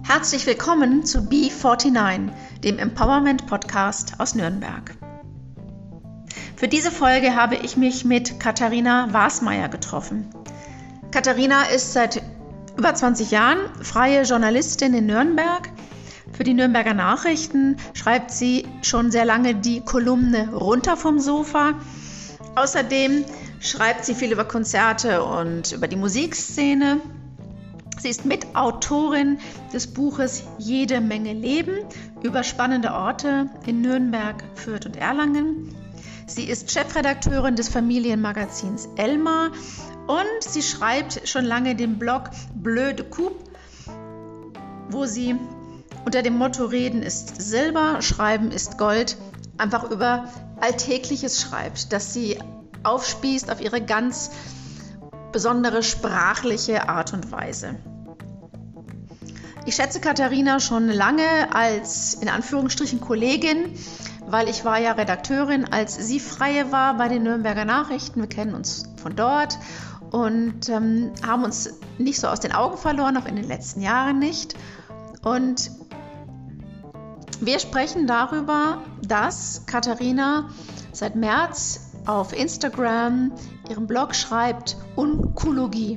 Herzlich willkommen zu B49, dem Empowerment-Podcast aus Nürnberg. Für diese Folge habe ich mich mit Katharina Wasmeier getroffen. Katharina ist seit über 20 Jahren freie Journalistin in Nürnberg. Für die Nürnberger Nachrichten schreibt sie schon sehr lange die Kolumne Runter vom Sofa. Außerdem schreibt sie viel über Konzerte und über die Musikszene. Sie ist Mitautorin des Buches Jede Menge Leben über spannende Orte in Nürnberg, Fürth und Erlangen. Sie ist Chefredakteurin des Familienmagazins Elmar und sie schreibt schon lange den Blog Bleu de Coupe, wo sie unter dem Motto Reden ist Silber, Schreiben ist Gold einfach über Alltägliches schreibt, das sie aufspießt auf ihre ganz besondere sprachliche Art und Weise. Ich schätze Katharina schon lange als, in Anführungsstrichen, Kollegin, weil ich war ja Redakteurin, als sie freie war bei den Nürnberger Nachrichten. Wir kennen uns von dort und haben uns nicht so aus den Augen verloren, auch in den letzten Jahren nicht. Und wir sprechen darüber, dass Katharina seit März auf Instagram ihren Blog schreibt Unkologie.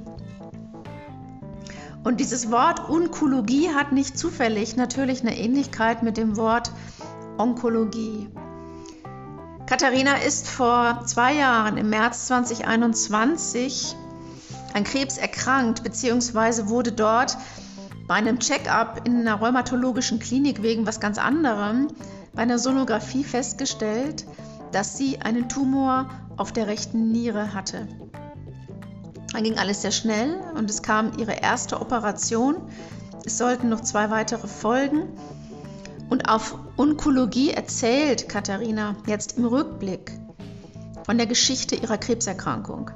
Und dieses Wort Unkologie hat nicht zufällig natürlich eine Ähnlichkeit mit dem Wort Onkologie. Katharina ist vor 2 Jahren, im März 2021, an Krebs erkrankt, beziehungsweise wurde dort bei einem Check-up in einer rheumatologischen Klinik wegen was ganz anderem, bei einer Sonographie festgestellt, dass sie einen Tumor auf der rechten Niere hatte. Dann ging alles sehr schnell und es kam ihre erste Operation. Es sollten noch 2 weitere folgen. Und auf Onkologie erzählt Katharina jetzt im Rückblick von der Geschichte ihrer Krebserkrankung.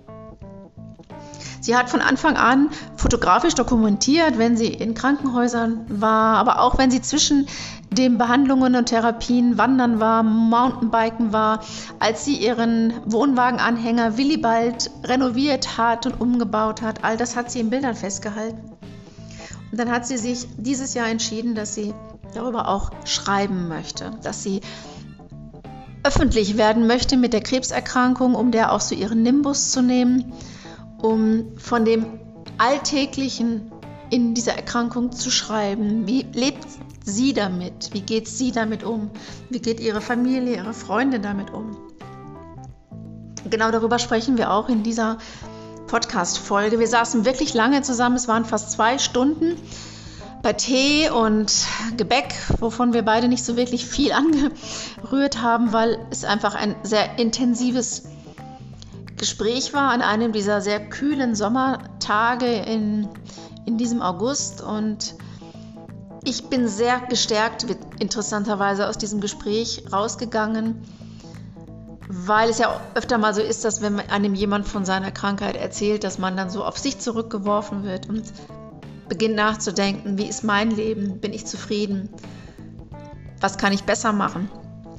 Sie hat von Anfang an fotografisch dokumentiert, wenn sie in Krankenhäusern war, aber auch wenn sie zwischen den Behandlungen und Therapien wandern war, Mountainbiken war, als sie ihren Wohnwagenanhänger Willibald renoviert hat und umgebaut hat. All das hat sie in Bildern festgehalten. Und dann hat sie sich dieses Jahr entschieden, dass sie darüber auch schreiben möchte, dass sie öffentlich werden möchte mit der Krebserkrankung, um der auch so ihren Nimbus zu nehmen, um von dem Alltäglichen in dieser Erkrankung zu schreiben. Wie lebt sie damit? Wie geht sie damit um? Wie geht ihre Familie, ihre Freunde damit um? Genau darüber sprechen wir auch in dieser Podcast-Folge. Wir saßen wirklich lange zusammen, es waren fast 2 Stunden bei Tee und Gebäck, wovon wir beide nicht so wirklich viel angerührt haben, weil es einfach ein sehr intensives Gespräch war an einem dieser sehr kühlen Sommertage in diesem August. Und ich bin sehr gestärkt, interessanterweise, aus diesem Gespräch rausgegangen, weil es ja öfter mal so ist, dass wenn einem jemand von seiner Krankheit erzählt, dass man dann so auf sich zurückgeworfen wird und beginnt nachzudenken, wie ist mein Leben, bin ich zufrieden, was kann ich besser machen?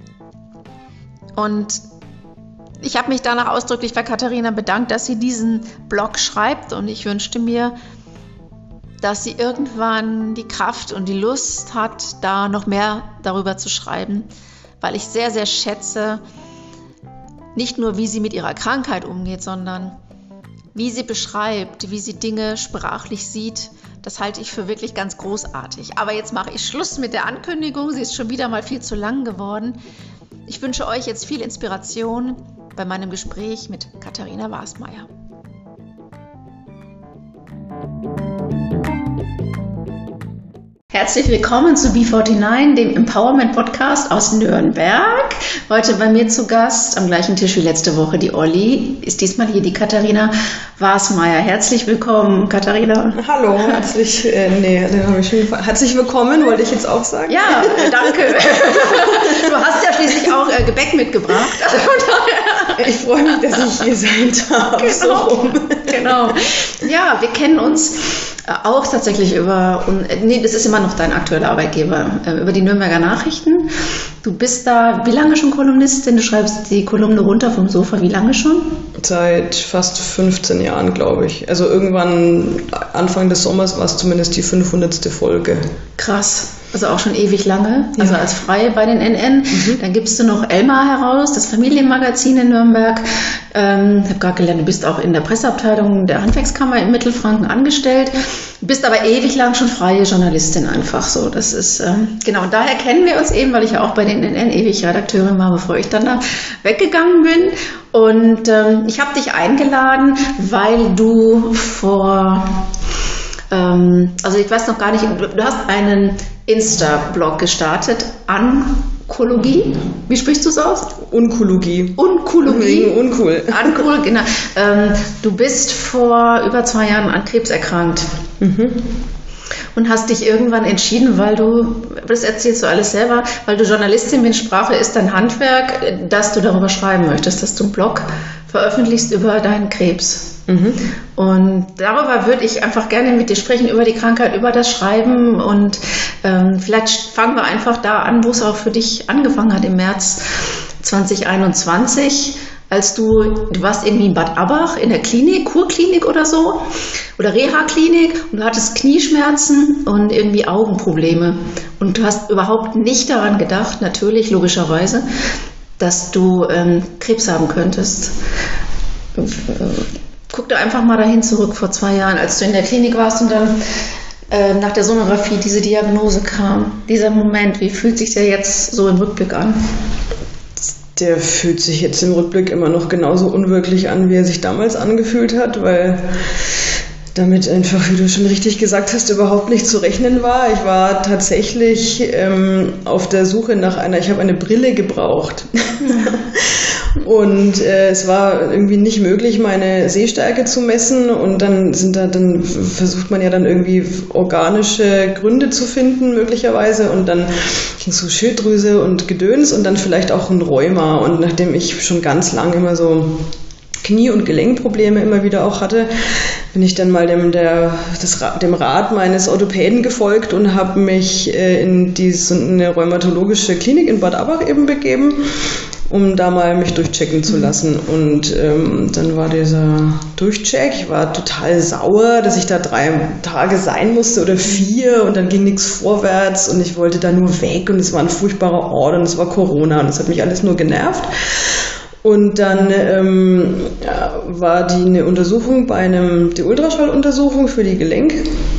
Und ich habe mich danach ausdrücklich bei Katharina bedankt, dass sie diesen Blog schreibt, und ich wünschte mir, dass sie irgendwann die Kraft und die Lust hat, da noch mehr darüber zu schreiben, weil ich sehr, sehr schätze, nicht nur wie sie mit ihrer Krankheit umgeht, sondern wie sie beschreibt, wie sie Dinge sprachlich sieht. Das halte ich für wirklich ganz großartig. Aber jetzt mache ich Schluss mit der Ankündigung, sie ist schon wieder mal viel zu lang geworden. Ich wünsche euch jetzt viel Inspiration bei meinem Gespräch mit Katharina Wasmeier. Herzlich willkommen zu B49, dem Empowerment-Podcast aus Nürnberg. Heute bei mir zu Gast, am gleichen Tisch wie letzte Woche, die Olli, ist diesmal hier die Katharina Wasmeier. Herzlich willkommen, Katharina. Hallo, herzlich willkommen, wollte ich jetzt auch sagen. Ja, danke. Du hast ja schließlich auch Gebäck mitgebracht. Ich freue mich, dass ich hier sein darf. Genau. Ja, wir kennen uns Auch tatsächlich das ist immer noch dein aktueller Arbeitgeber, über die Nürnberger Nachrichten. Du bist da, wie lange schon Kolumnistin? Du schreibst die Kolumne runter vom Sofa, wie lange schon? Seit fast 15 Jahren, glaube ich. Also irgendwann Anfang des Sommers war es zumindest die 500. Folge. Krass. Also auch schon ewig lange, also als Freie bei den NN. Dann gibst du noch Elmar heraus, das Familienmagazin in Nürnberg. Ich habe gerade gelernt, du bist auch in der Presseabteilung der Handwerkskammer in Mittelfranken angestellt. Du bist aber ewig lang schon freie Journalistin einfach so. Das ist, genau, und daher kennen wir uns eben, weil ich ja auch bei den NN ewig Redakteurin war, bevor ich dann da weggegangen bin. Und ich habe dich eingeladen, weil du also ich weiß noch gar nicht, du hast einen Insta-Blog gestartet, Ankologie. Wie sprichst du es aus? Unkologie. Unkologie. Uncool. Uncool, genau. Du bist vor über 2 Jahren an Krebs erkrankt. Und hast dich irgendwann entschieden, das erzählst du alles selber, weil du Journalistin bist, Sprache ist dein Handwerk, dass du darüber schreiben möchtest, dass du einen Blog veröffentlichst über deinen Krebs. Und darüber würde ich einfach gerne mit dir sprechen, über die Krankheit, über das Schreiben und vielleicht fangen wir einfach da an, wo es auch für dich angefangen hat im März 2021, als du warst irgendwie in Bad Abbach in der Klinik, Kurklinik oder so, oder Reha-Klinik und du hattest Knieschmerzen und irgendwie Augenprobleme und du hast überhaupt nicht daran gedacht, natürlich, logischerweise, dass du Krebs haben könntest. Guck da einfach mal dahin zurück vor 2 Jahren, als du in der Klinik warst und dann nach der Sonographie diese Diagnose kam. Dieser Moment, wie fühlt sich der jetzt so im Rückblick an? Der fühlt sich jetzt im Rückblick immer noch genauso unwirklich an, wie er sich damals angefühlt hat, weil damit einfach, wie du schon richtig gesagt hast, überhaupt nicht zu rechnen war. Ich war tatsächlich auf der Suche ich habe eine Brille gebraucht. Und es war irgendwie nicht möglich, meine Sehstärke zu messen und dann versucht man ja dann irgendwie organische Gründe zu finden möglicherweise und dann ging es so Schilddrüse und Gedöns und dann vielleicht auch ein Rheuma und nachdem ich schon ganz lang immer so Knie- und Gelenkprobleme immer wieder auch hatte, bin ich dann mal dem Rat meines Orthopäden gefolgt und habe mich in eine rheumatologische Klinik in Bad Abbach eben begeben, um da mal mich durchchecken zu lassen. Und dann war dieser Durchcheck, ich war total sauer, dass ich da 3 Tage sein musste oder 4 und dann ging nichts vorwärts und ich wollte da nur weg und es war ein furchtbarer Ort und es war Corona und es hat mich alles nur genervt. Und dann war eine Untersuchung die Ultraschalluntersuchung für die Gelenk.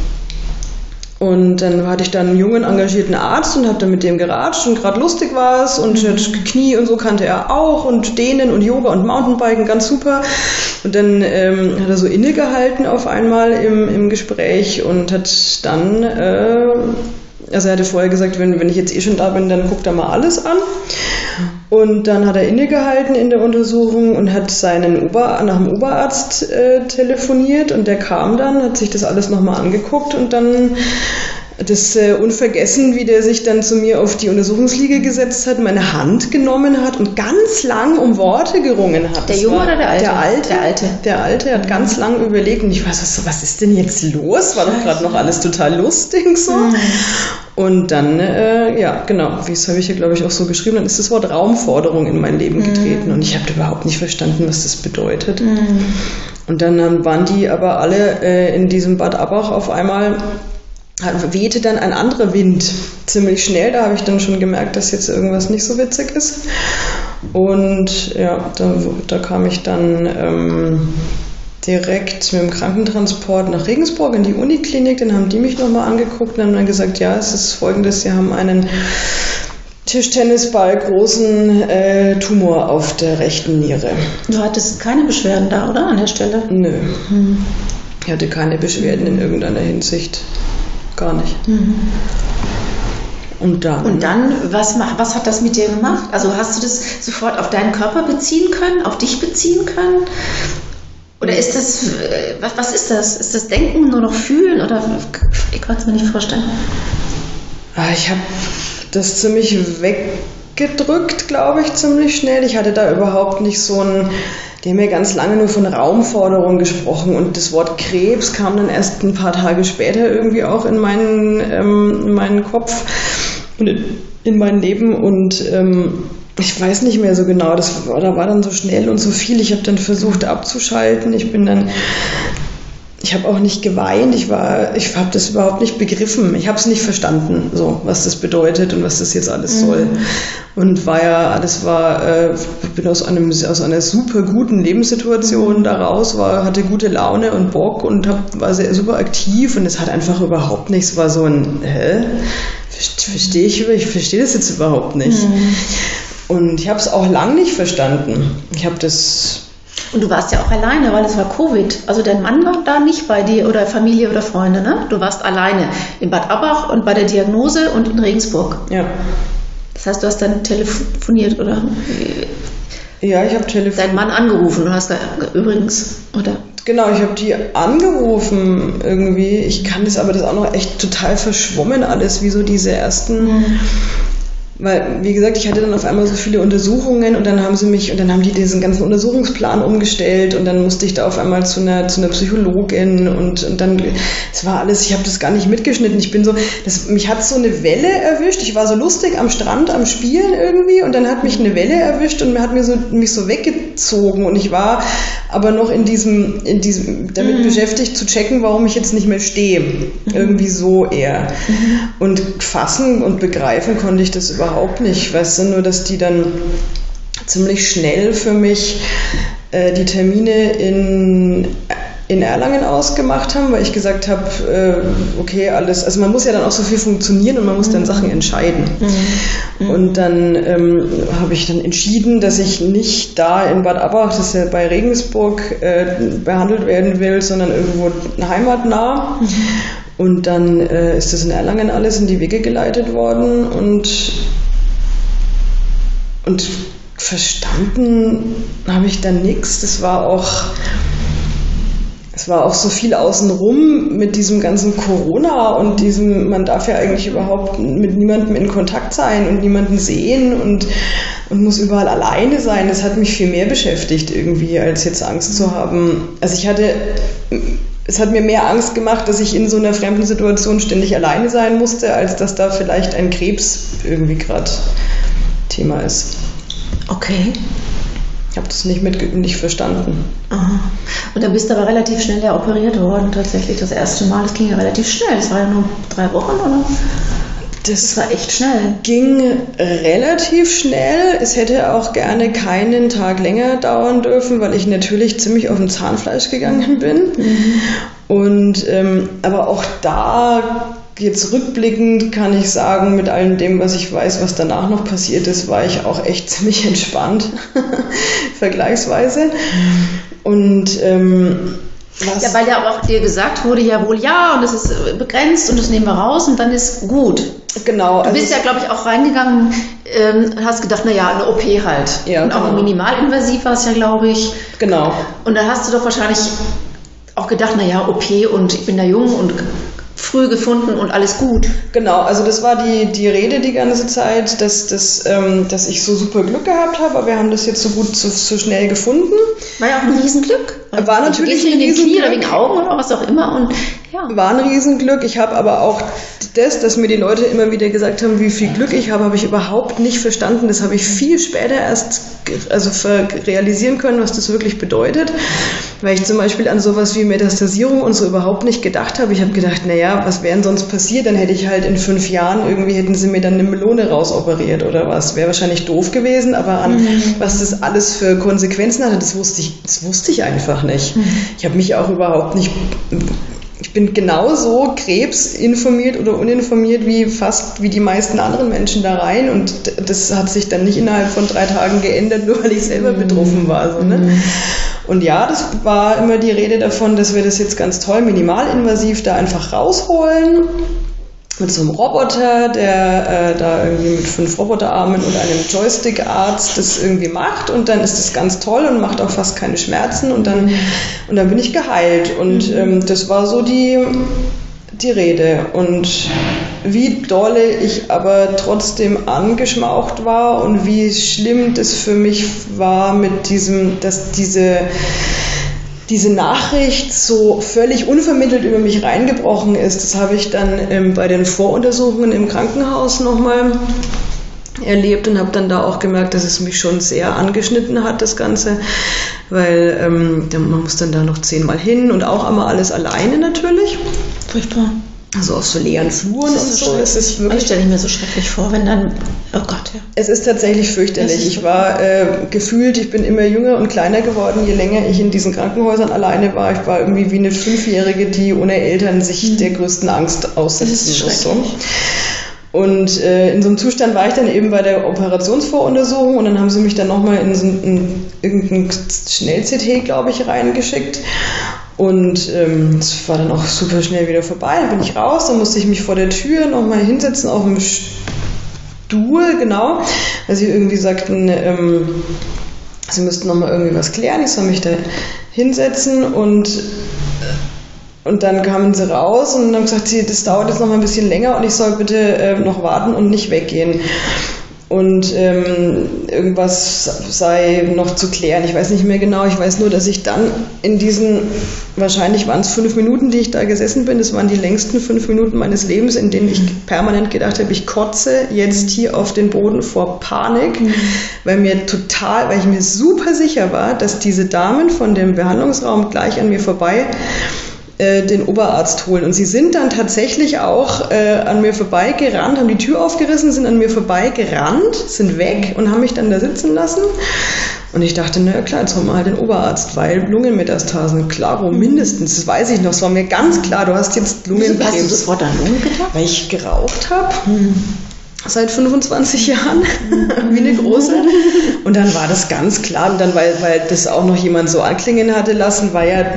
Und dann hatte ich dann einen jungen, engagierten Arzt und habe dann mit dem geratscht und gerade lustig war es und Knie und so kannte er auch und Dehnen und Yoga und Mountainbiken, ganz super. Und dann hat er so innegehalten auf einmal im Gespräch und hat dann, also er hatte vorher gesagt, wenn ich jetzt schon da bin, dann guckt er mal alles an. Und dann hat er innegehalten in der Untersuchung und hat nach dem Oberarzt telefoniert und der kam dann, hat sich das alles nochmal angeguckt und dann das unvergessen, wie der sich dann zu mir auf die Untersuchungsliege gesetzt hat, meine Hand genommen hat und ganz lang um Worte gerungen hat. Der Junge oder der Alte? Der Alte hat ganz lang überlegt und ich war so, was ist denn jetzt los? War doch gerade noch alles total lustig so. Und dann, genau, das habe ich ja glaube ich auch so geschrieben, dann ist das Wort Raumforderung in mein Leben getreten und ich habe überhaupt nicht verstanden, was das bedeutet. Und dann waren die aber alle in diesem Bad Abbach auf einmal, wehte dann ein anderer Wind ziemlich schnell, da habe ich dann schon gemerkt, dass jetzt irgendwas nicht so witzig ist. Und ja, da kam ich dann direkt mit dem Krankentransport nach Regensburg in die Uniklinik, dann haben die mich nochmal angeguckt und haben dann gesagt, ja, es ist Folgendes, sie haben einen Tischtennisball großen Tumor auf der rechten Niere. Du hattest keine Beschwerden da, oder, an der Stelle? Nö. Ich hatte keine Beschwerden in irgendeiner Hinsicht. Gar nicht. Und dann, was hat das mit dir gemacht? Also hast du das sofort auf deinen Körper beziehen können, auf dich beziehen können? Oder ist das, was ist das? Ist das Denken, nur noch Fühlen? Oder ich kann es mir nicht vorstellen. Ich habe das ziemlich weggedrückt, glaube ich, ziemlich schnell. Ich hatte da überhaupt nicht so ein die haben ja ganz lange nur von Raumforderung gesprochen und das Wort Krebs kam dann erst ein paar Tage später irgendwie auch in meinen Kopf und in mein Leben und ich weiß nicht mehr so genau, da war dann so schnell und so viel. Ich habe dann versucht abzuschalten. Ich habe auch nicht geweint. Ich habe das überhaupt nicht begriffen. Ich habe es nicht verstanden, so was das bedeutet und was das jetzt alles soll. Und ich bin aus einer super guten Lebenssituation da raus, hatte gute Laune und Bock und war sehr super aktiv und es hat einfach überhaupt nichts. Es war so ein ich verstehe das jetzt überhaupt nicht. Und ich habe es auch lang nicht verstanden. Und du warst ja auch alleine, weil es war Covid. Also dein Mann war da nicht bei dir oder Familie oder Freunde, ne? Du warst alleine in Bad Abbach und bei der Diagnose und in Regensburg. Ja. Das heißt, du hast dann telefoniert, oder? Ja, ich habe telefoniert. Deinen Mann angerufen und hast da übrigens, oder? Genau, ich habe die angerufen irgendwie. Ich kann das auch noch echt total verschwommen alles, wie so diese ersten... Weil, wie gesagt, ich hatte dann auf einmal so viele Untersuchungen und dann haben die diesen ganzen Untersuchungsplan umgestellt und dann musste ich da auf einmal zu einer Psychologin und dann, es war alles, ich habe das gar nicht mitgeschnitten. Mich hat so eine Welle erwischt. Ich war so lustig am Strand, am Spielen irgendwie und dann hat mich eine Welle erwischt und hat mich so weggezogen und ich war aber noch in diesem damit beschäftigt zu checken, warum ich jetzt nicht mehr stehe. Irgendwie so eher. Und fassen und begreifen konnte ich das überhaupt nicht. Ich weiß nur, dass die dann ziemlich schnell für mich die Termine in Erlangen ausgemacht haben, weil ich gesagt habe, okay, alles, also man muss ja dann auch so viel funktionieren und man muss dann Sachen entscheiden. Und dann habe ich dann entschieden, dass ich nicht da in Bad Abbach, das ist ja bei Regensburg, behandelt werden will, sondern irgendwo heimatnah. Und dann ist das in Erlangen alles in die Wege geleitet worden und verstanden habe ich dann nichts. Es war auch so viel außenrum mit diesem ganzen Corona und man darf ja eigentlich überhaupt mit niemandem in Kontakt sein und niemanden sehen und muss überall alleine sein. Das hat mich viel mehr beschäftigt irgendwie, als jetzt Angst zu haben. Also es hat mir mehr Angst gemacht, dass ich in so einer fremden Situation ständig alleine sein musste, als dass da vielleicht ein Krebs irgendwie gerade Thema ist. Okay. Ich habe das nicht verstanden. Aha. Und dann bist du aber relativ schnell ja operiert worden, tatsächlich das erste Mal. Das ging ja relativ schnell. Das war ja nur 3 Wochen, oder? Das war echt schnell. Ging relativ schnell. Es hätte auch gerne keinen Tag länger dauern dürfen, weil ich natürlich ziemlich auf dem Zahnfleisch gegangen bin. Und aber auch da, jetzt rückblickend kann ich sagen, mit allem dem, was ich weiß, was danach noch passiert ist, war ich auch echt ziemlich entspannt, vergleichsweise. Und ja, weil ja auch dir gesagt wurde, ja wohl ja, und das ist begrenzt und das nehmen wir raus und dann ist gut. Genau. Du bist ja, glaube ich, auch reingegangen, hast gedacht, naja, eine OP halt. Ja, und auch minimalinvasiv war es ja, glaube ich. Genau. Und dann hast du doch wahrscheinlich auch gedacht, naja, OP und ich bin da jung und früh gefunden und alles gut. Genau, also das war die Rede die ganze Zeit, dass ich so super Glück gehabt habe, aber wir haben das jetzt so gut, so schnell gefunden. War ja auch ein Riesenglück. War natürlich ein Riesenglück. Knie oder wegen Augen oder was auch immer. Und, ja. War ein Riesenglück. Ich habe aber auch dass mir die Leute immer wieder gesagt haben, wie viel Glück ich habe ich überhaupt nicht verstanden. Das habe ich viel später erst realisieren können, was das wirklich bedeutet. Weil ich zum Beispiel an sowas wie Metastasierung und so überhaupt nicht gedacht habe. Ich habe gedacht, naja, was wäre denn sonst passiert? Dann hätte ich halt in 5 Jahren hätten sie mir dann eine Melone rausoperiert oder was. Wäre wahrscheinlich doof gewesen, aber was das alles für Konsequenzen hatte, das wusste ich einfach nicht. Ich habe mich auch überhaupt nicht... Ich bin genauso krebsinformiert oder uninformiert wie die meisten anderen Menschen da rein und das hat sich dann nicht innerhalb von 3 Tagen geändert, nur weil ich selber betroffen war. So, ne? Und ja, das war immer die Rede davon, dass wir das jetzt ganz toll minimalinvasiv da einfach rausholen mit so einem Roboter, der da irgendwie mit 5 Roboterarmen und einem Joystick-Arzt das irgendwie macht und dann ist das ganz toll und macht auch fast keine Schmerzen und dann bin ich geheilt und das war so die Rede. Und wie dolle ich aber trotzdem angeschmaucht war und wie schlimm das für mich war mit dass diese Nachricht so völlig unvermittelt über mich reingebrochen ist. Das habe ich dann bei den Voruntersuchungen im Krankenhaus nochmal erlebt und habe dann da auch gemerkt, dass es mich schon sehr angeschnitten hat, das Ganze, weil man muss dann da noch 10-mal hin und auch einmal alles alleine natürlich. Furchtbar. Also auf so leeren Fluren und so. Es ist wirklich, stelle ich mir so schrecklich vor, wenn dann, oh Gott, ja. Es ist tatsächlich fürchterlich. Ich war gefühlt, ich bin immer jünger und kleiner geworden, je länger ich in diesen Krankenhäusern alleine war. Ich war irgendwie wie eine 5-Jährige, die ohne Eltern sich der größten Angst aussetzen muss. So. Und in so einem Zustand war ich dann eben bei der Operationsvoruntersuchung und dann haben sie mich dann nochmal in so irgendein Schnell-CT, glaube ich, reingeschickt. Und es war dann auch super schnell wieder vorbei. Dann bin ich raus, dann musste ich mich vor der Tür nochmal hinsetzen auf dem Stuhl, genau. Weil sie irgendwie sagten, sie müssten nochmal irgendwie was klären. Ich soll mich da hinsetzen und dann kamen sie raus und haben gesagt, das dauert jetzt noch mal ein bisschen länger und ich soll bitte noch warten und nicht weggehen. Und irgendwas sei noch zu klären. Ich weiß nicht mehr genau. Ich weiß nur, dass ich dann in diesen, wahrscheinlich waren es 5 Minuten, die ich da gesessen bin. Das waren die längsten 5 Minuten meines Lebens, in denen ich permanent gedacht habe, ich kotze jetzt hier auf den Boden vor Panik, weil ich mir super sicher war, dass diese Damen von dem Behandlungsraum gleich an mir vorbei den Oberarzt holen. Und sie sind dann tatsächlich auch an mir vorbeigerannt, haben die Tür aufgerissen, sind an mir vorbeigerannt, sind weg und haben mich dann da sitzen lassen. Und ich dachte, na klar, jetzt holen wir halt den Oberarzt, weil Lungenmetastasen, klaro, mindestens, das weiß ich noch, es war mir ganz klar, du hast jetzt Lungenkrebs. Hast du sofort an Lungen gedacht? Weil ich geraucht habe. Seit 25 Jahren, wie eine große. Und dann war das ganz klar, und dann, weil das auch noch jemand so anklingen hatte lassen, war ja,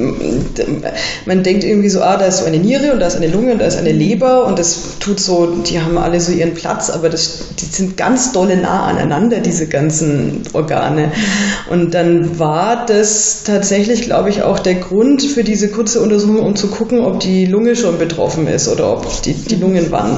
man denkt irgendwie so, da ist so eine Niere und da ist eine Lunge und da ist eine Leber und das tut so, die haben alle so ihren Platz, aber die sind ganz dolle nah aneinander, diese ganzen Organe. Und dann war das tatsächlich, glaube ich, auch der Grund für diese kurze Untersuchung, um zu gucken, ob die Lunge schon betroffen ist oder ob die Lungenwand.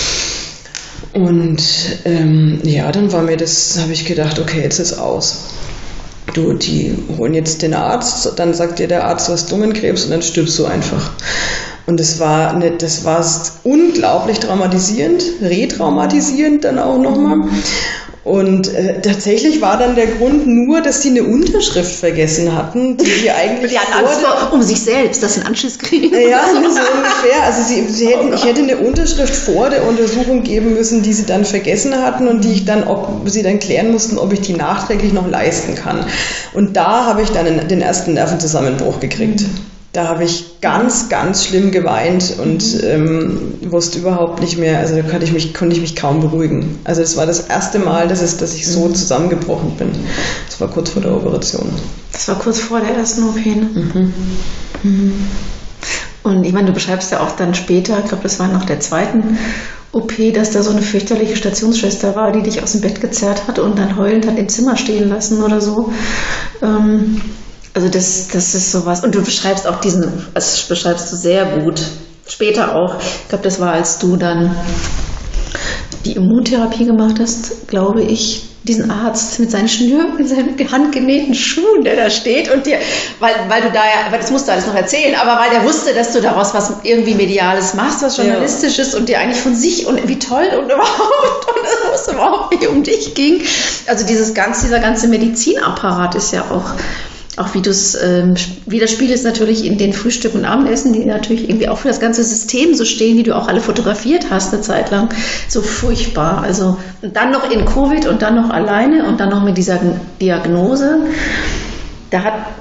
Und dann war mir das, habe ich gedacht, okay, jetzt ist aus. Die holen jetzt den Arzt, dann sagt dir der Arzt, du hast Lungenkrebs und dann stirbst du einfach. Und das war unglaublich traumatisierend, retraumatisierend dann auch nochmal. Und tatsächlich war dann der Grund nur, dass sie eine Unterschrift vergessen hatten, die sie eigentlich die hatten Angst um sich selbst, dass sie einen Anschluss kriegen. Ja, so ungefähr. Also ich hätte eine Unterschrift vor der Untersuchung geben müssen, die sie dann vergessen hatten und sie dann klären mussten, ob ich die nachträglich noch leisten kann. Und da habe ich dann den ersten Nervenzusammenbruch gekriegt. Da habe ich ganz, ganz schlimm geweint und wusste überhaupt nicht mehr, also da konnte ich mich kaum beruhigen. Also das war das erste Mal, dass ich so zusammengebrochen bin. Das war kurz vor der Operation. Das war kurz vor der ersten OP, ne? Und ich meine, du beschreibst ja auch dann später, ich glaube, das war nach der zweiten OP, dass da so eine fürchterliche Stationsschwester war, die dich aus dem Bett gezerrt hat und dann heulend hat im Zimmer stehen lassen oder so. Also das ist sowas. Und du beschreibst auch das beschreibst du sehr gut. Später auch. Ich glaube, das war, als du dann die Immuntherapie gemacht hast, glaube ich, diesen Arzt mit seinen handgenähten Schuhen, der da steht und dir, weil du da ja, aber das musst du alles noch erzählen, aber weil der wusste, dass du daraus was irgendwie Mediales machst, was Journalistisches und dir eigentlich von sich und wie toll und überhaupt und es wusste überhaupt nicht um dich ging. Also dieser ganze Medizinapparat ist ja auch wie du es widerspiegelst natürlich in den Frühstück- und Abendessen, die natürlich irgendwie auch für das ganze System so stehen, die du auch alle fotografiert hast eine Zeit lang. So furchtbar. Also dann noch in Covid und dann noch alleine und dann noch mit dieser Diagnose. Das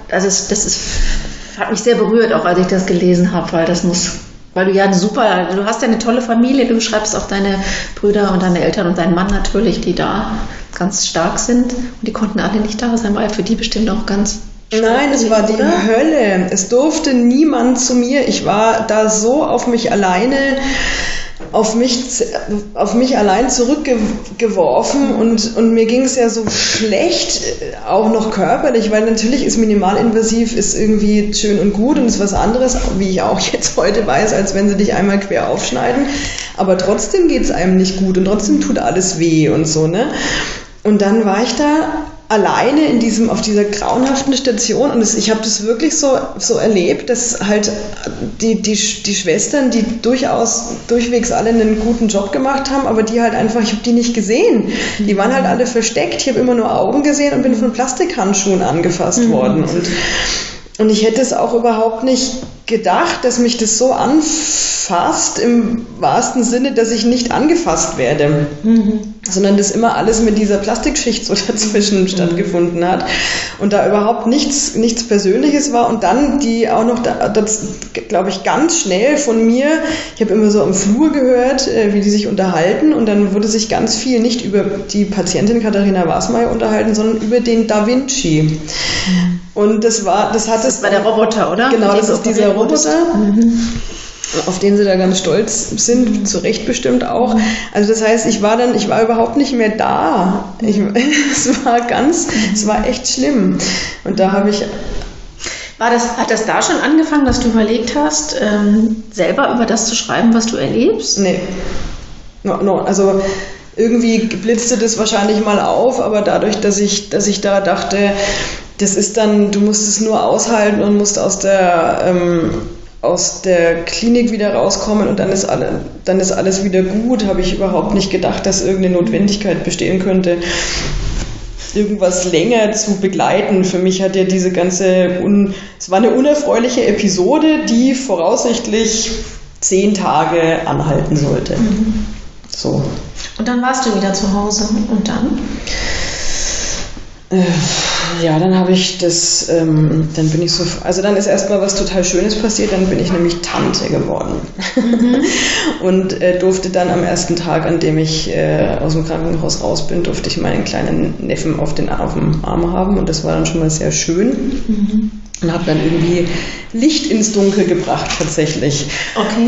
hat mich sehr berührt, auch als ich das gelesen habe, weil du ja du hast ja eine tolle Familie, du beschreibst auch deine Brüder und deine Eltern und deinen Mann natürlich, die da ganz stark sind und die konnten alle nicht da sein, weil für die bestimmt auch ganz Nein, es war die Hölle. Es durfte niemand zu mir. Ich war da so auf mich alleine. auf mich allein zurückgeworfen und mir ging es ja so schlecht, auch noch körperlich, weil natürlich ist minimalinvasiv ist irgendwie schön und gut und ist was anderes, wie ich auch jetzt heute weiß, als wenn sie dich einmal quer aufschneiden, aber trotzdem geht es einem nicht gut und trotzdem tut alles weh und so, ne? Und dann war ich da alleine auf dieser grauenhaften Station und ich habe das wirklich so erlebt, dass halt die Schwestern, die durchwegs alle einen guten Job gemacht haben, aber die halt einfach, ich habe die nicht gesehen. Die waren halt alle versteckt. Ich habe immer nur Augen gesehen und bin von Plastikhandschuhen angefasst worden. Und ich hätte es auch überhaupt nicht gedacht, dass mich das so anfasst, im wahrsten Sinne, dass ich nicht angefasst werde, sondern dass immer alles mit dieser Plastikschicht so dazwischen stattgefunden hat und da überhaupt nichts Persönliches war und dann die auch noch, das glaube ich, ganz schnell von mir, ich habe immer so am Flur gehört, wie die sich unterhalten und dann wurde sich ganz viel nicht über die Patientin Katharina Wasmeier unterhalten, sondern über den Da Vinci. Und das war der Roboter, oder? Genau, das ist dieser Roboter, auf den sie da ganz stolz sind, zu Recht bestimmt auch. Also das heißt, ich war überhaupt nicht mehr da. Es war echt schlimm. Und da habe ich... Hat das da schon angefangen, dass du überlegt hast, selber über das zu schreiben, was du erlebst? Nee. No. Also irgendwie blitzte das wahrscheinlich mal auf, aber dadurch, dass ich da dachte, das ist dann, du musst es nur aushalten und musst aus der Klinik wieder rauskommen und dann ist alles wieder gut, habe ich überhaupt nicht gedacht, dass irgendeine Notwendigkeit bestehen könnte, irgendwas länger zu begleiten. Für mich hat ja diese es war eine unerfreuliche Episode, die voraussichtlich 10 Tage anhalten sollte. So. Und dann warst du wieder zu Hause und dann? Ja, dann habe ich das, dann ist erstmal was total Schönes passiert, dann bin ich nämlich Tante geworden und durfte dann am ersten Tag, an dem ich aus dem Krankenhaus raus bin, durfte ich meinen kleinen Neffen auf dem Arm haben und das war dann schon mal sehr schön und habe dann irgendwie Licht ins Dunkel gebracht tatsächlich. Okay.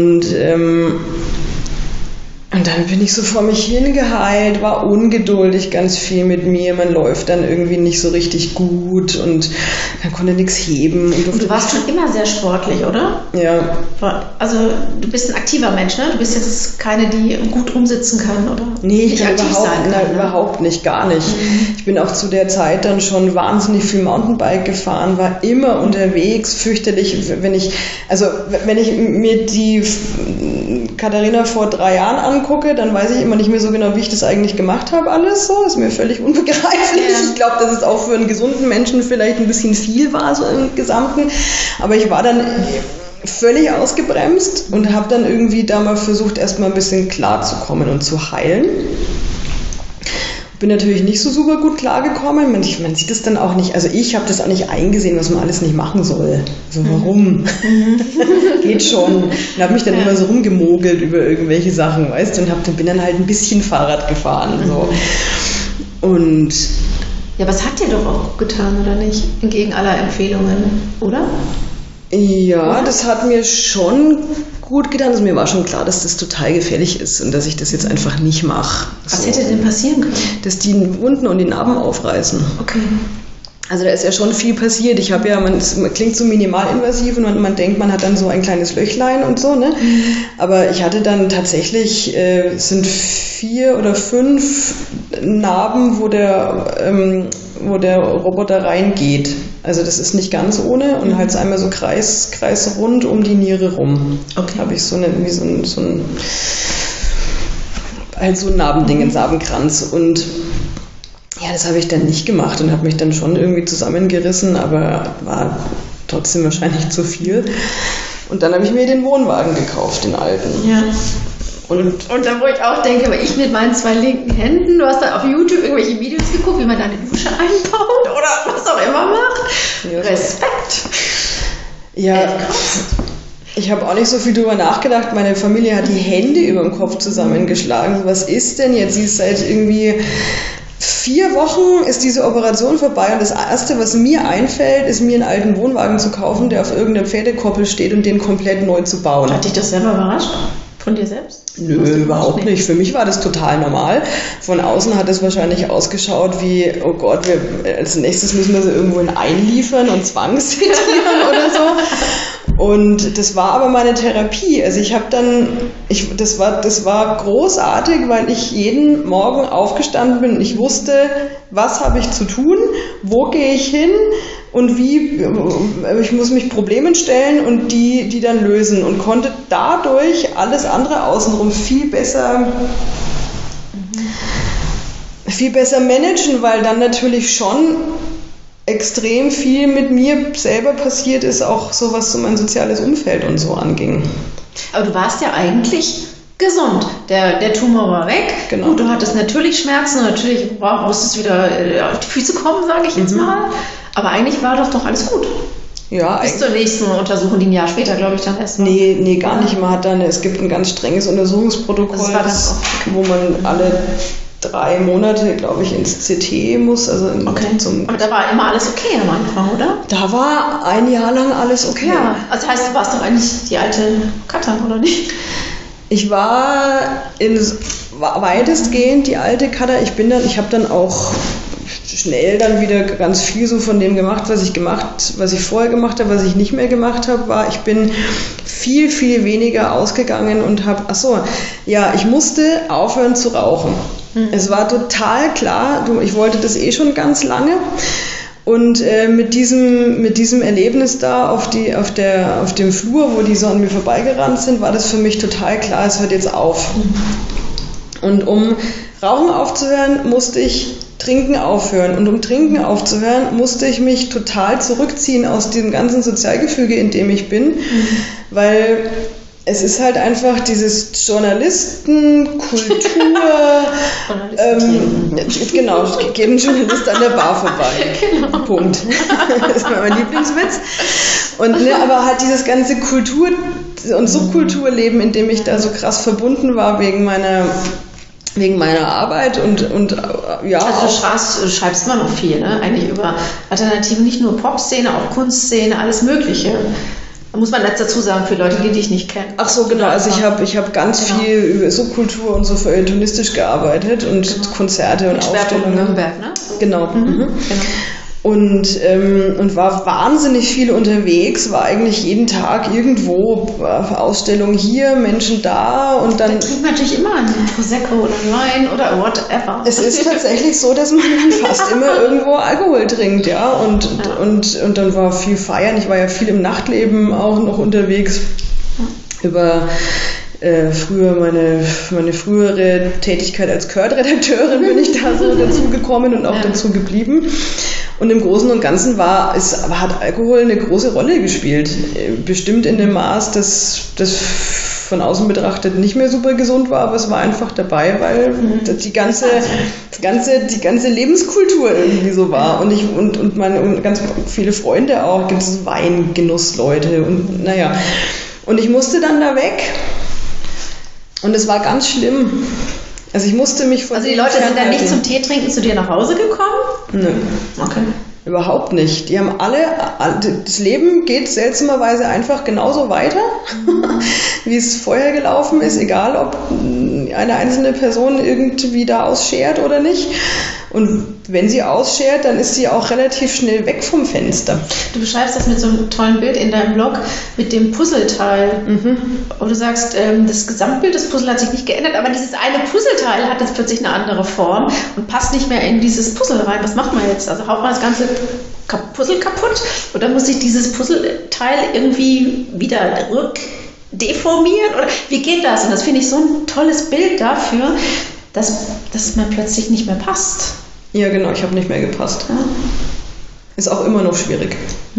Und dann bin ich so vor mich hingeheilt, war ungeduldig ganz viel mit mir. Man läuft dann irgendwie nicht so richtig gut und man konnte nichts heben. Und du warst schon immer sehr sportlich, oder? Ja. Also du bist ein aktiver Mensch, ne? Du bist jetzt keine, die gut rumsitzen kann, oder? Nee, ich kann überhaupt nicht, gar nicht. Ich bin auch zu der Zeit dann schon wahnsinnig viel Mountainbike gefahren, war immer unterwegs, fürchterlich. Wenn ich mir die Katharina vor 3 Jahren angucke, dann weiß ich immer nicht mehr so genau, wie ich das eigentlich gemacht habe, alles so. Ist mir völlig unbegreiflich. Ja. Ich glaube, dass es auch für einen gesunden Menschen vielleicht ein bisschen viel war, so im Gesamten. Aber ich war dann völlig ausgebremst und habe dann irgendwie da mal versucht, erstmal ein bisschen klarzukommen und zu heilen. Bin natürlich nicht so super gut klargekommen. Man sieht das dann auch nicht, also ich habe das auch nicht eingesehen, was man alles nicht machen soll. Also warum? Geht schon. Und habe mich dann immer so rumgemogelt über irgendwelche Sachen, weißt du, und bin dann halt ein bisschen Fahrrad gefahren. So. Und ja, aber es hat dir doch auch getan, oder nicht? Entgegen aller Empfehlungen, oder? Ja, das hat mir schon gut getan. Also mir war schon klar, dass das total gefährlich ist und dass ich das jetzt einfach nicht mache. Was hätte denn passieren können? Dass die Wunden und die Narben aufreißen. Okay. Also da ist ja schon viel passiert. Ich habe ja, man klingt so minimalinvasiv und man denkt, man hat dann so ein kleines Löchlein und so, ne? Aber ich hatte dann tatsächlich, sind 4 oder 5 Narben, wo der Roboter reingeht. Also das ist nicht ganz ohne und halt einmal so kreisrund um die Niere rum. Okay. Habe ich so ein Narbending, einen Narbenkranz und ja, das habe ich dann nicht gemacht und habe mich dann schon irgendwie zusammengerissen, aber war trotzdem wahrscheinlich zu viel. Und dann habe ich mir den Wohnwagen gekauft, den alten. Ja. Und dann, wo ich auch denke, ich mit meinen 2 linken Händen, du hast da auf YouTube irgendwelche Videos geguckt, wie man da eine Dusche einbaut oder was auch immer macht. Ja. Respekt. Ja, ich habe auch nicht so viel drüber nachgedacht. Meine Familie hat die Hände über dem Kopf zusammengeschlagen. Was ist denn jetzt? Sie ist seit irgendwie 4 Wochen ist diese Operation vorbei und das Erste, was mir einfällt, ist mir einen alten Wohnwagen zu kaufen, der auf irgendeiner Pferdekoppel steht und den komplett neu zu bauen. Hat dich das selber überrascht? Von dir selbst? Nö, überhaupt nicht. Für mich war das total normal. Von außen hat es wahrscheinlich ausgeschaut wie, oh Gott, als nächstes müssen wir sie irgendwo einliefern und zwangssedieren oder so. Und das war aber meine Therapie. Also das war großartig, weil ich jeden Morgen aufgestanden bin und ich wusste, was habe ich zu tun, wo gehe ich hin und wie, ich muss mich Problemen stellen und die dann lösen und konnte dadurch alles andere außenrum viel besser managen, weil dann natürlich schon extrem viel mit mir selber passiert ist, auch so was so mein soziales Umfeld und so anging. Aber du warst ja eigentlich gesund. Der Tumor war weg. Genau. Gut, du hattest natürlich Schmerzen und natürlich musstest wieder auf die Füße kommen, sage ich jetzt mal. Aber eigentlich war doch alles gut. Ja, bis zur nächsten Untersuchung, die ein Jahr später, glaube ich, dann erst war. Nee, gar nicht. Es gibt ein ganz strenges Untersuchungsprotokoll, wo man alle 3 Monate, glaube ich, ins CT muss. Also aber da war immer alles okay am Anfang, oder? Da war ein Jahr lang alles okay. Ja, also heißt, du warst doch eigentlich die alte Katha, oder nicht? Ich war weitestgehend die alte Katha. Ich habe dann auch schnell dann wieder ganz viel so von dem gemacht, was ich vorher gemacht habe, was ich nicht mehr gemacht habe, ich bin viel, viel weniger ausgegangen und ich musste aufhören zu rauchen. Es war total klar, ich wollte das schon ganz lange. Und mit diesem Erlebnis da auf dem Flur, wo die so an mir vorbeigerannt sind, war das für mich total klar, es hört jetzt auf. Und um Rauchen aufzuhören, musste ich Trinken aufhören. Und um Trinken aufzuhören, musste ich mich total zurückziehen aus dem ganzen Sozialgefüge, in dem ich bin, weil es ist halt einfach dieses Journalistenkultur. Genau, geben Journalist an der Bar vorbei. Genau. Punkt. Das ist mein Lieblingswitz. Aber halt dieses ganze Kultur- und Subkulturleben, in dem ich da so krass verbunden war wegen meiner Arbeit und ja. Also du schreibst immer noch viel, ne? Eigentlich über Alternativen, nicht nur Popszene, auch Kunstszene, alles Mögliche. Da muss man jetzt dazu sagen, für Leute, die dich nicht kennen. Ach so, genau. Also ich hab ganz viel über Subkultur und so feuilletonistisch gearbeitet und Konzerte und Ausstellungen. Nürnberg, ne? Genau. Genau. Und war wahnsinnig viel unterwegs, war eigentlich jeden Tag irgendwo, Ausstellung hier, Menschen da und dann... Da trinkt man natürlich immer einen Prosecco oder Wein oder whatever. Es ist tatsächlich so, dass man dann fast immer irgendwo Alkohol trinkt, ja, und dann war viel feiern. Ich war ja viel im Nachtleben auch noch unterwegs über... früher meine frühere Tätigkeit als Kurt-Redakteurin bin ich da so dazu gekommen und auch dazu geblieben. Und im Großen und Ganzen hat Alkohol eine große Rolle gespielt. Bestimmt in dem Maß, dass das von außen betrachtet nicht mehr super gesund war, aber es war einfach dabei, weil die ganze Lebenskultur irgendwie so war. Und meine ganz viele Freunde auch, gibt es Weingenussleute und naja. Und ich musste dann da weg. Und es war ganz schlimm. Also ich musste mich von... Also die Leute sind dann nicht zum Tee trinken zu dir nach Hause gekommen? Nö. Okay. Überhaupt nicht. Die haben das Leben geht seltsamerweise einfach genauso weiter, wie es vorher gelaufen ist, egal ob eine einzelne Person irgendwie da ausschert oder nicht. Und wenn sie ausschert, dann ist sie auch relativ schnell weg vom Fenster. Du beschreibst das mit so einem tollen Bild in deinem Blog mit dem Puzzleteil. Und du sagst, das Gesamtbild des Puzzles hat sich nicht geändert, aber dieses eine Puzzleteil hat jetzt plötzlich eine andere Form und passt nicht mehr in dieses Puzzle rein. Was macht man jetzt? Also haut man das ganze Puzzle kaputt oder muss sich dieses Puzzleteil irgendwie wieder rückdeformieren? Oder wie geht das? Und das finde ich so ein tolles Bild dafür, dass man plötzlich nicht mehr passt. Ja, genau, ich habe nicht mehr gepasst. Ja. Ist auch immer noch schwierig.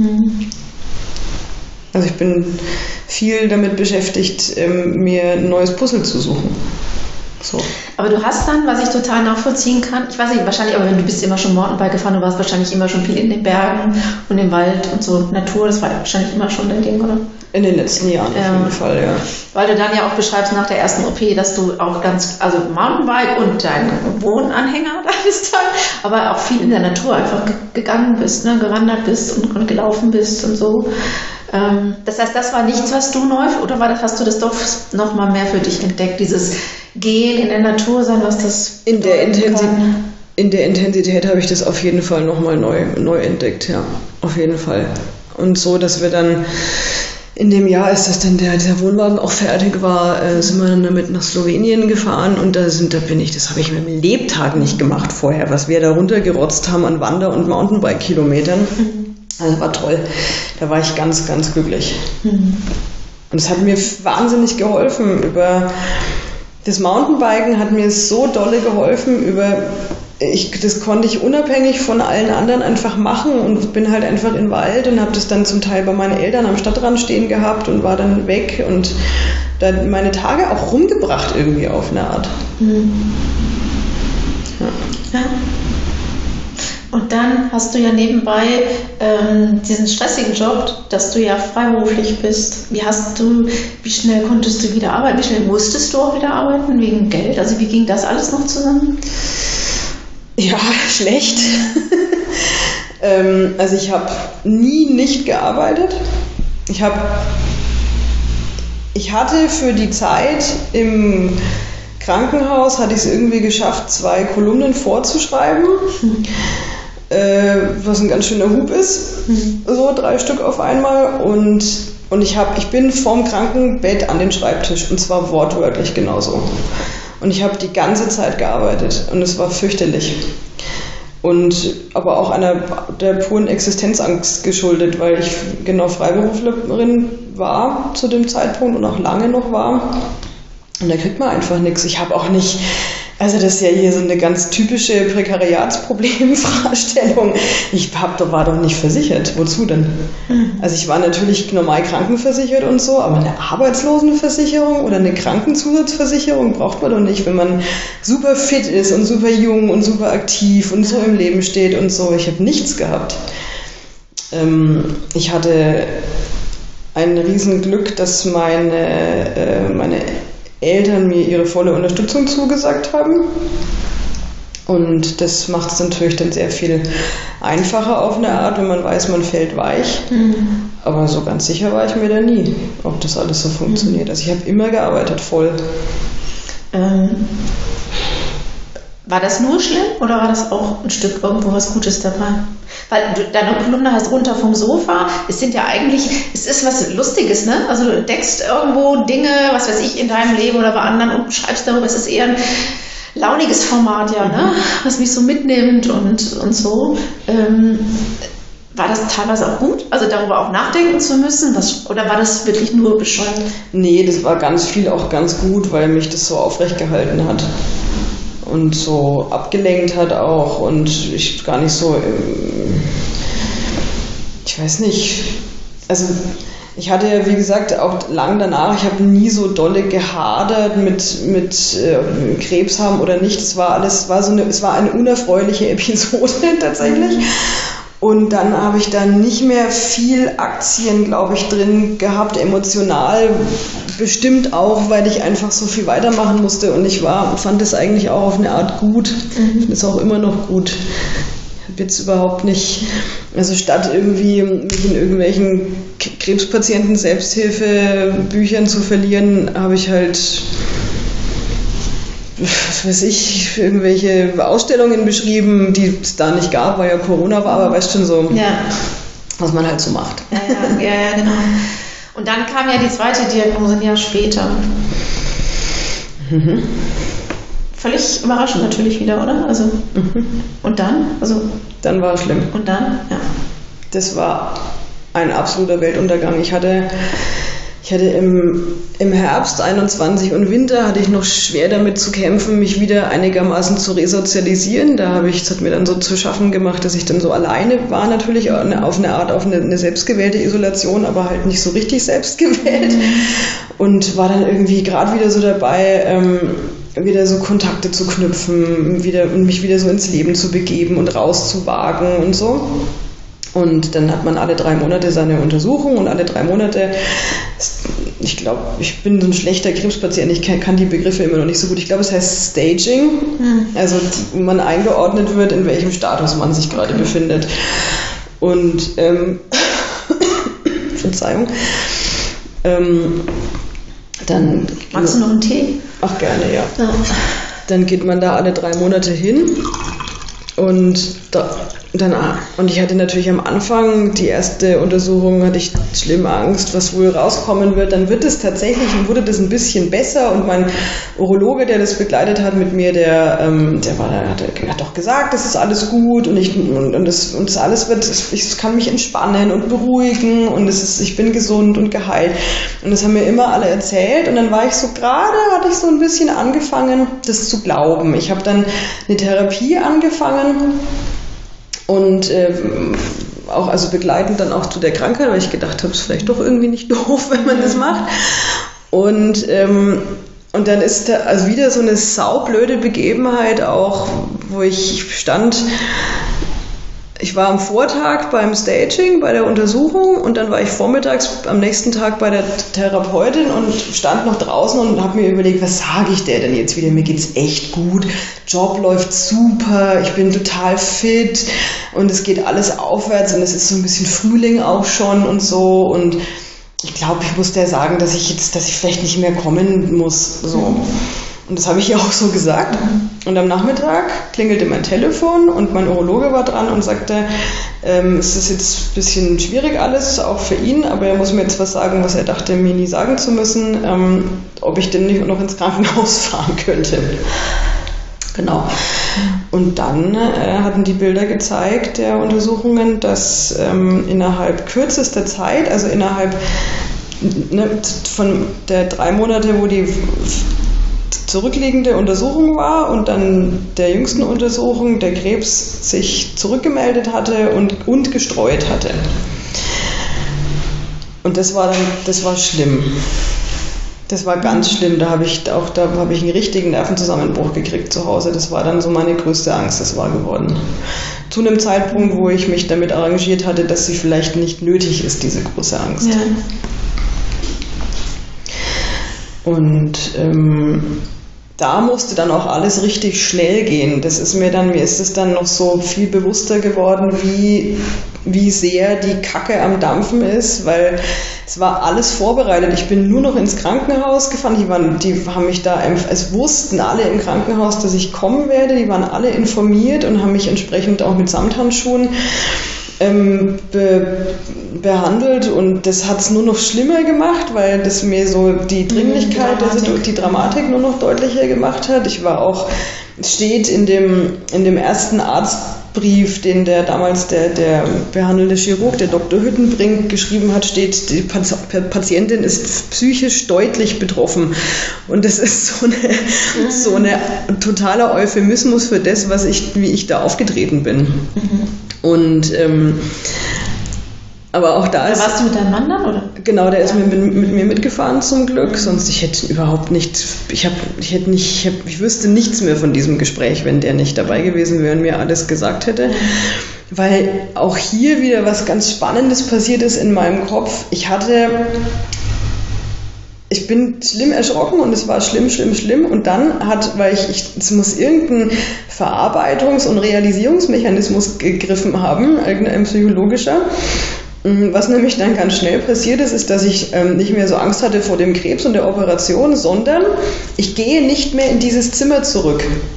Also ich bin viel damit beschäftigt, mir ein neues Puzzle zu suchen. So. Aber du hast dann, was ich total nachvollziehen kann, ich weiß nicht, wahrscheinlich, aber du bist immer schon Mountainbike gefahren, du warst wahrscheinlich immer schon viel in den Bergen und im Wald und so Natur, das war wahrscheinlich immer schon dein Ding, oder? In den letzten Jahren auf jeden Fall, ja. Weil du dann ja auch beschreibst nach der ersten OP, dass du auch also Mountainbike und dein Wohnanhänger da bist, aber auch viel in der Natur einfach gegangen bist, ne, gewandert bist und gelaufen bist und so. Das heißt, das war nichts, was du neu, oder hast du das doch noch mal mehr für dich entdeckt, dieses Gehen in der Natur sein, was das in der Intensität habe ich das auf jeden Fall nochmal neu entdeckt, ja, auf jeden Fall. Und so, dass wir dann in dem Jahr, als das dann der Wohnwagen auch fertig war, sind wir dann damit nach Slowenien gefahren und das habe ich mit dem Lebtag nicht gemacht vorher, was wir da runtergerotzt haben an Wander- und Mountainbike-Kilometern. Also war toll. Da war ich ganz, ganz glücklich. Und es hat mir wahnsinnig geholfen. Das Mountainbiken hat mir so dolle geholfen. Das konnte ich unabhängig von allen anderen einfach machen und bin halt einfach in den Wald und habe das dann zum Teil bei meinen Eltern am Stadtrand stehen gehabt und war dann weg und dann meine Tage auch rumgebracht irgendwie auf eine Art. Ja. Und dann hast du ja nebenbei diesen stressigen Job, dass du ja freiberuflich bist. Wie schnell konntest du wieder arbeiten? Wie schnell musstest du auch wieder arbeiten wegen Geld? Also wie ging das alles noch zusammen? Ja, schlecht. Also ich habe nie nicht gearbeitet. Ich hatte für die Zeit im Krankenhaus, hatte ich es irgendwie geschafft, 2 Kolumnen vorzuschreiben. Was ein ganz schöner Hub ist, so 3 Stück auf einmal und ich bin vorm Krankenbett an den Schreibtisch und zwar wortwörtlich genauso und ich habe die ganze Zeit gearbeitet und es war fürchterlich und aber auch der puren Existenzangst geschuldet, weil ich genau Freiberuflerin war zu dem Zeitpunkt und auch lange noch war und da kriegt man einfach nichts. Ich habe auch nicht. Also das ist ja hier so eine ganz typische Prekariatsproblemfragestellung. War doch nicht versichert. Wozu denn? Also ich war natürlich normal krankenversichert und so, aber eine Arbeitslosenversicherung oder eine Krankenzusatzversicherung braucht man doch nicht, wenn man super fit ist und super jung und super aktiv und so im Leben steht und so. Ich habe nichts gehabt. Ich hatte ein Riesenglück, dass meine Eltern mir ihre volle Unterstützung zugesagt haben. Und das macht es natürlich dann sehr viel einfacher auf eine Art, wenn man weiß, man fällt weich. Aber so ganz sicher war ich mir da nie, ob das alles so funktioniert. Also ich habe immer gearbeitet, voll. War das nur schlimm oder war das auch ein Stück irgendwo was Gutes dabei? Weil deine Kolumne heißt runter vom Sofa. Es ist was Lustiges, ne? Also du entdeckst irgendwo Dinge, was weiß ich, in deinem Leben oder bei anderen und schreibst darüber. Es ist eher ein launiges Format, ja, ne? Was mich so mitnimmt und so. War das teilweise auch gut? Also darüber auch nachdenken zu müssen? Oder war das wirklich nur bescheuert? Nee, das war ganz viel auch ganz gut, weil mich das so aufrecht gehalten hat. Und so abgelenkt hat auch und ich gar nicht so, ich weiß nicht, also ich hatte ja wie gesagt auch lang danach, ich habe nie so dolle gehadert mit Krebs haben oder nicht, es war eine unerfreuliche Episode tatsächlich. Und dann habe ich dann nicht mehr viel Aktien, glaube ich, drin gehabt, emotional bestimmt auch, weil ich einfach so viel weitermachen musste und fand es eigentlich auch auf eine Art gut. Ich finde es auch immer noch gut. Ich habe jetzt überhaupt nicht, also statt irgendwie mich in irgendwelchen Krebspatienten-Selbsthilfebüchern zu verlieren, habe ich halt irgendwelche Ausstellungen beschrieben, die es da nicht gab, weil ja Corona war, aber weißt schon so, was man halt so macht. Ja, genau. Und dann kam ja die zweite Diagnose ein Jahr später. Völlig überraschend natürlich wieder, oder? Also, und dann? Also, dann war es schlimm. Und dann? Ja. Das war ein absoluter Weltuntergang. Ich hatte im Herbst 21 und Winter hatte ich noch schwer damit zu kämpfen, mich wieder einigermaßen zu resozialisieren. Es hat mir dann so zu schaffen gemacht, dass ich dann so alleine war, natürlich auf eine selbstgewählte Isolation, aber halt nicht so richtig selbstgewählt. Und war dann irgendwie gerade wieder so dabei, wieder so Kontakte zu knüpfen, mich wieder so ins Leben zu begeben und rauszuwagen und so. Und dann hat man alle 3 Monate seine Untersuchung und alle 3 Monate, ich glaube, ich bin so ein schlechter Krebspatient, ich kann die Begriffe immer noch nicht so gut. Ich glaube, es heißt Staging, also wo man eingeordnet wird, in welchem Status man sich gerade befindet. Und, Verzeihung, dann... Magst du noch einen Tee? Ach, gerne, ja. Dann geht man da alle 3 Monate hin und ich hatte natürlich am Anfang, die erste Untersuchung, hatte ich schlimm Angst, was wohl rauskommen wird. Dann wurde das ein bisschen besser und mein Urologe, der das begleitet hat mit mir, der hat doch gesagt, das ist alles gut und das alles ich kann mich entspannen und beruhigen und ich bin gesund und geheilt. Und das haben mir immer alle erzählt und dann hatte ich so ein bisschen angefangen, das zu glauben. Ich habe dann eine Therapie angefangen. Und auch also begleitend dann auch zu der Krankheit, weil ich gedacht habe, es ist vielleicht doch irgendwie nicht doof, wenn man das macht. Und dann ist da also wieder so eine saublöde Begebenheit auch, wo ich stand. Ich war am Vortag beim Staging, bei der Untersuchung und dann war ich vormittags am nächsten Tag bei der Therapeutin und stand noch draußen und habe mir überlegt, was sage ich der denn jetzt wieder? Mir geht's echt gut, Job läuft super, ich bin total fit und es geht alles aufwärts und es ist so ein bisschen Frühling auch schon und so und ich glaube, ich muss der sagen, dass ich vielleicht nicht mehr kommen muss, so. Und das habe ich ihr auch so gesagt. Und am Nachmittag klingelte mein Telefon und mein Urologe war dran und sagte, es ist jetzt ein bisschen schwierig alles, auch für ihn, aber er muss mir jetzt was sagen, was er dachte, mir nie sagen zu müssen, ob ich denn nicht noch ins Krankenhaus fahren könnte. Genau. Und dann hatten die Bilder gezeigt, der Untersuchungen, dass innerhalb kürzester Zeit, also innerhalb von der 3 Monate, wo die zurückliegende Untersuchung war und dann der jüngsten Untersuchung der Krebs sich zurückgemeldet hatte und gestreut hatte. Und das war schlimm. Das war ganz schlimm. Da habe ich einen richtigen Nervenzusammenbruch gekriegt zu Hause. Das war dann so meine größte Angst, das war geworden. Zu einem Zeitpunkt, wo ich mich damit arrangiert hatte, dass sie vielleicht nicht nötig ist, diese große Angst. Ja. Und da musste dann auch alles richtig schnell gehen. Mir ist es dann noch so viel bewusster geworden, wie sehr die Kacke am Dampfen ist, weil es war alles vorbereitet. Ich bin nur noch ins Krankenhaus gefahren. Die haben mich da, es wussten alle im Krankenhaus, dass ich kommen werde. Die waren alle informiert und haben mich entsprechend auch mit Samthandschuhen behandelt und das hat es nur noch schlimmer gemacht, weil das mir so die Dringlichkeit, die Dramatik nur noch deutlicher gemacht hat. Es steht in dem ersten Arztbrief, den der behandelnde Chirurg, der Dr. Hüttenbrink, geschrieben hat, steht, die Patientin ist psychisch deutlich betroffen. Und das ist so eine totaler Euphemismus für das, wie ich da aufgetreten bin. Und aber auch da warst du mit deinem Mann dann, oder? Genau, der ist mit mir mitgefahren zum Glück, sonst ich wüsste nichts mehr von diesem Gespräch, wenn der nicht dabei gewesen wäre und mir alles gesagt hätte. Weil auch hier wieder was ganz Spannendes passiert ist in meinem Kopf. Ich bin schlimm erschrocken und es war schlimm und dann es muss irgendein Verarbeitungs- und Realisierungsmechanismus gegriffen haben, irgendein psychologischer. Was nämlich dann ganz schnell passiert ist, dass ich nicht mehr so Angst hatte vor dem Krebs und der Operation, sondern ich gehe nicht mehr in dieses Zimmer zurück.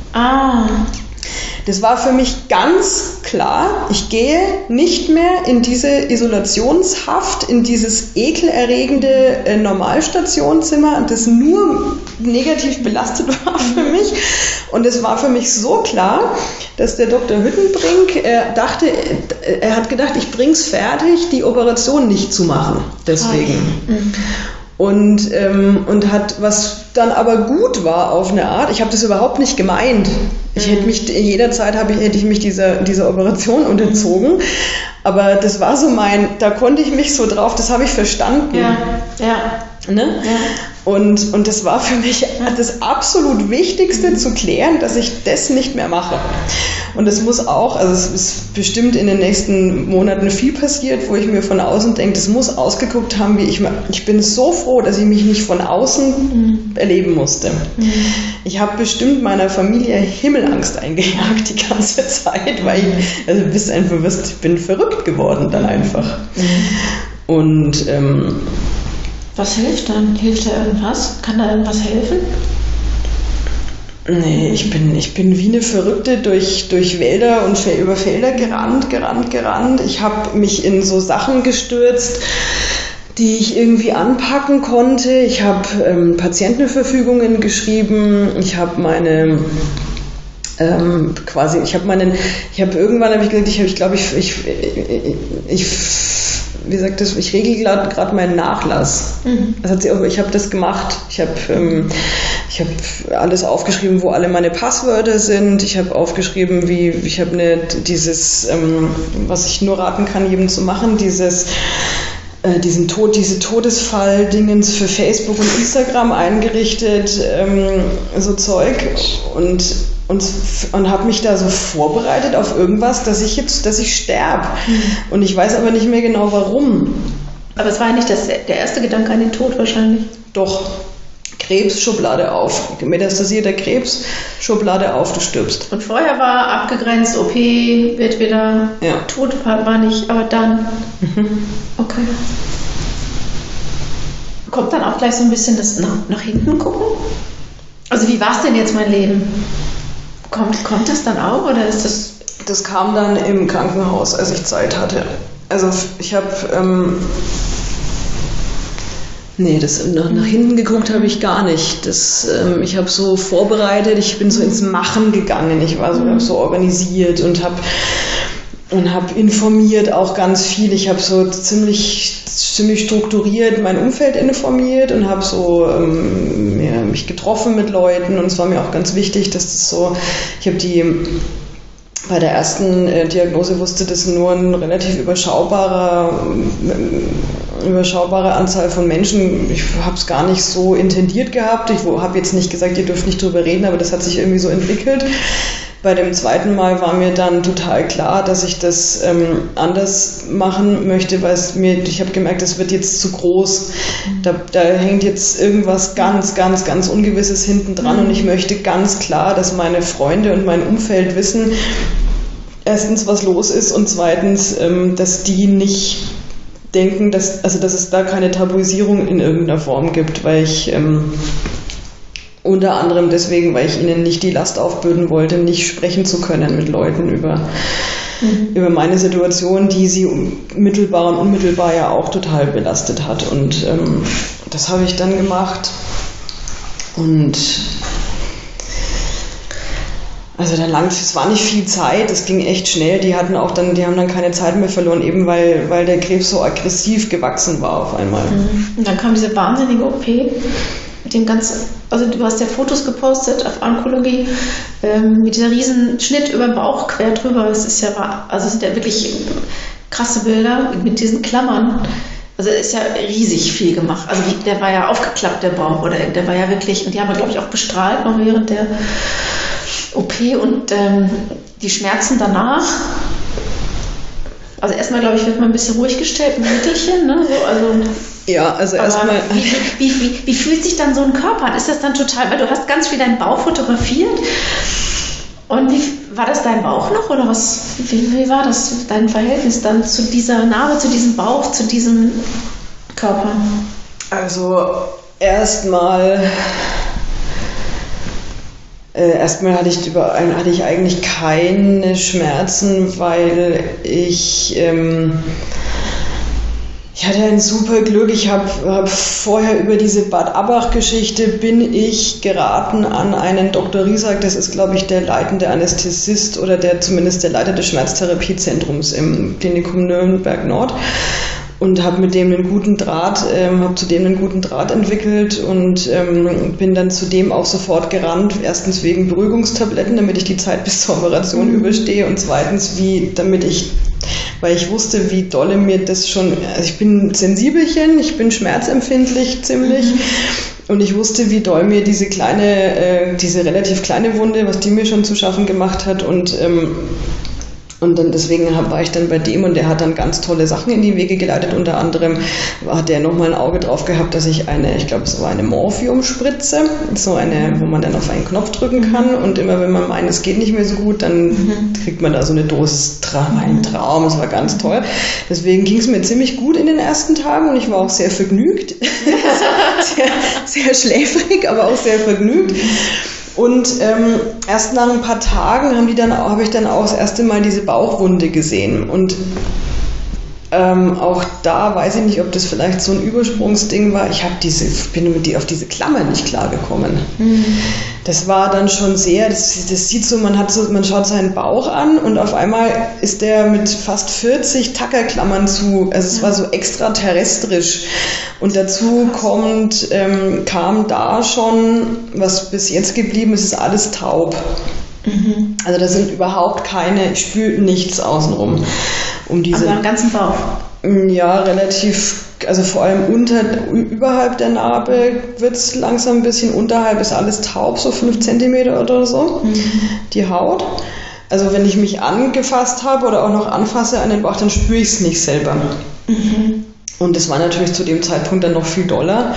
Das war für mich ganz klar, ich gehe nicht mehr in diese Isolationshaft, in dieses ekelerregende Normalstationzimmer, das nur negativ belastet war für mich. Und es war für mich so klar, dass der Dr. Hüttenbrink er hat gedacht, ich bring's fertig, die Operation nicht zu machen. Deswegen. Und was dann aber gut war auf eine Art, ich habe das überhaupt nicht gemeint. Jederzeit hätte ich mich dieser Operation unterzogen, aber das war so da konnte ich mich so drauf, das habe ich verstanden. Ja. Ne? Ja. Und das war für mich das absolut Wichtigste zu klären, dass ich das nicht mehr mache. Und es muss auch, also es ist bestimmt in den nächsten Monaten viel passiert, wo ich mir von außen denke, das muss ausgeguckt haben, wie ich bin so froh, dass ich mich nicht von außen erleben musste. Ich habe bestimmt meiner Familie Himmelangst eingejagt die ganze Zeit, weil ich bin verrückt geworden dann einfach. Und was hilft dann? Hilft da irgendwas? Kann da irgendwas helfen? Nee, ich bin wie eine Verrückte durch Wälder und über Felder gerannt. Ich habe mich in so Sachen gestürzt, die ich irgendwie anpacken konnte. Ich habe Patientenverfügungen geschrieben. Ich habe ich regel gerade meinen Nachlass. Ich habe das gemacht. Ich habe alles aufgeschrieben, wo alle meine Passwörter sind. Ich habe aufgeschrieben, was ich nur raten kann, jedem zu machen, diese Todesfall-Dingens für Facebook und Instagram eingerichtet, so Zeug und habe mich da so vorbereitet auf irgendwas, dass ich sterbe. Und ich weiß aber nicht mehr genau warum. Aber es war ja nicht der erste Gedanke an den Tod wahrscheinlich. Doch. Krebs, Schublade auf. Metastasierter Krebs, Schublade auf, du stirbst. Und vorher war abgegrenzt, OP, wird wieder, Tod war nicht, aber dann. Okay. Kommt dann auch gleich so ein bisschen das nach hinten gucken? Also wie war es denn jetzt mein Leben? Kommt das dann auch oder ist das... Das kam dann im Krankenhaus, als ich Zeit hatte. Also ich habe... nach hinten geguckt habe ich gar nicht. Ich habe so vorbereitet, ich bin so ins Machen gegangen. Ich war so organisiert und habe informiert auch ganz viel. Ich habe so ziemlich strukturiert mein Umfeld informiert und habe so mich getroffen mit Leuten. Und es war mir auch ganz wichtig, dass das so, bei der ersten Diagnose wusste das nur ein relativ überschaubare Anzahl von Menschen. Ich habe es gar nicht so intendiert gehabt. Ich habe jetzt nicht gesagt, ihr dürft nicht drüber reden, aber das hat sich irgendwie so entwickelt. Bei dem zweiten Mal war mir dann total klar, dass ich das anders machen möchte, weil ich habe gemerkt, das wird jetzt zu groß. Da hängt jetzt irgendwas ganz, ganz, ganz Ungewisses hinten dran und ich möchte ganz klar, dass meine Freunde und mein Umfeld wissen, erstens, was los ist und zweitens, dass die nicht denken, dass es da keine Tabuisierung in irgendeiner Form gibt, weil ich unter anderem deswegen, weil ich ihnen nicht die Last aufbürden wollte, nicht sprechen zu können mit Leuten über meine Situation, die sie mittelbar und unmittelbar ja auch total belastet hat. Und das habe ich dann gemacht. Und es war nicht viel Zeit, es ging echt schnell. Die haben dann keine Zeit mehr verloren, eben weil der Krebs so aggressiv gewachsen war auf einmal. Und dann kam diese wahnsinnige OP. Mit dem du hast ja Fotos gepostet auf Onkologie, mit dieser riesen Schnitt über den Bauch quer drüber. Es sind ja wirklich krasse Bilder mit diesen Klammern. Also ist ja riesig viel gemacht. Also der war ja aufgeklappt, der Bauch, oder der war ja wirklich, und die haben wir, glaube ich, auch bestrahlt noch während der OP und die Schmerzen danach. Also erstmal, glaube ich, wird man ein bisschen ruhig gestellt mit Mittelchen, ne? Erstmal. Wie fühlt sich dann so ein Körper an? Ist das dann total, weil du hast ganz viel deinen Bauch fotografiert und war das dein Bauch noch oder was? Wie war das, dein Verhältnis dann zu dieser Narbe, zu diesem Bauch, zu diesem Körper? Also erstmal hatte ich eigentlich keine Schmerzen, weil ich hatte ein super Glück. Ich habe vorher über diese Bad Abbach-Geschichte bin ich geraten an einen Dr. Riesack, das ist, glaube ich, der leitende Anästhesist oder zumindest der Leiter des Schmerztherapiezentrums im Klinikum Nürnberg Nord. Und habe zu dem einen guten Draht entwickelt und bin dann zudem auch sofort gerannt. Erstens wegen Beruhigungstabletten, damit ich die Zeit bis zur Operation überstehe und zweitens weil ich wusste, wie dolle mir das schon, also ich bin Sensibelchen, ich bin schmerzempfindlich ziemlich Und ich wusste, wie doll mir diese relativ kleine Wunde, was die mir schon zu schaffen gemacht hat. Und dann deswegen war ich dann bei dem und der hat dann ganz tolle Sachen in die Wege geleitet. Unter anderem hat der nochmal ein Auge drauf gehabt, dass ich ich glaube es war eine Morphiumspritze, wo man dann auf einen Knopf drücken kann und immer wenn man meint, es geht nicht mehr so gut, dann kriegt man da so eine Dosis ein Traum, es war ganz toll. Deswegen ging es mir ziemlich gut in den ersten Tagen und ich war auch sehr vergnügt. sehr, sehr schläfrig, aber auch sehr vergnügt. Und erst nach ein paar Tagen habe ich dann auch das erste Mal diese Bauchwunde gesehen. Und auch da weiß ich nicht, ob das vielleicht so ein Übersprungsding war. Ich bin auf diese Klammer nicht klargekommen. Das war dann schon sehr, das sieht so, man schaut seinen Bauch an und auf einmal ist der mit fast 40 Tackerklammern also es war so extraterrestrisch. Und dazu kam da schon, was bis jetzt geblieben ist, ist alles taub. Also da sind überhaupt ich spüre nichts außenrum. Also am ganzen Bauch? Ja, relativ, also vor allem überhalb der Narbe wird es langsam ein bisschen, unterhalb ist alles taub, so 5 Zentimeter oder so, die Haut. Also wenn ich mich angefasst habe oder auch noch anfasse an den Bauch, dann spüre ich es nicht selber. Und das war natürlich zu dem Zeitpunkt dann noch viel doller.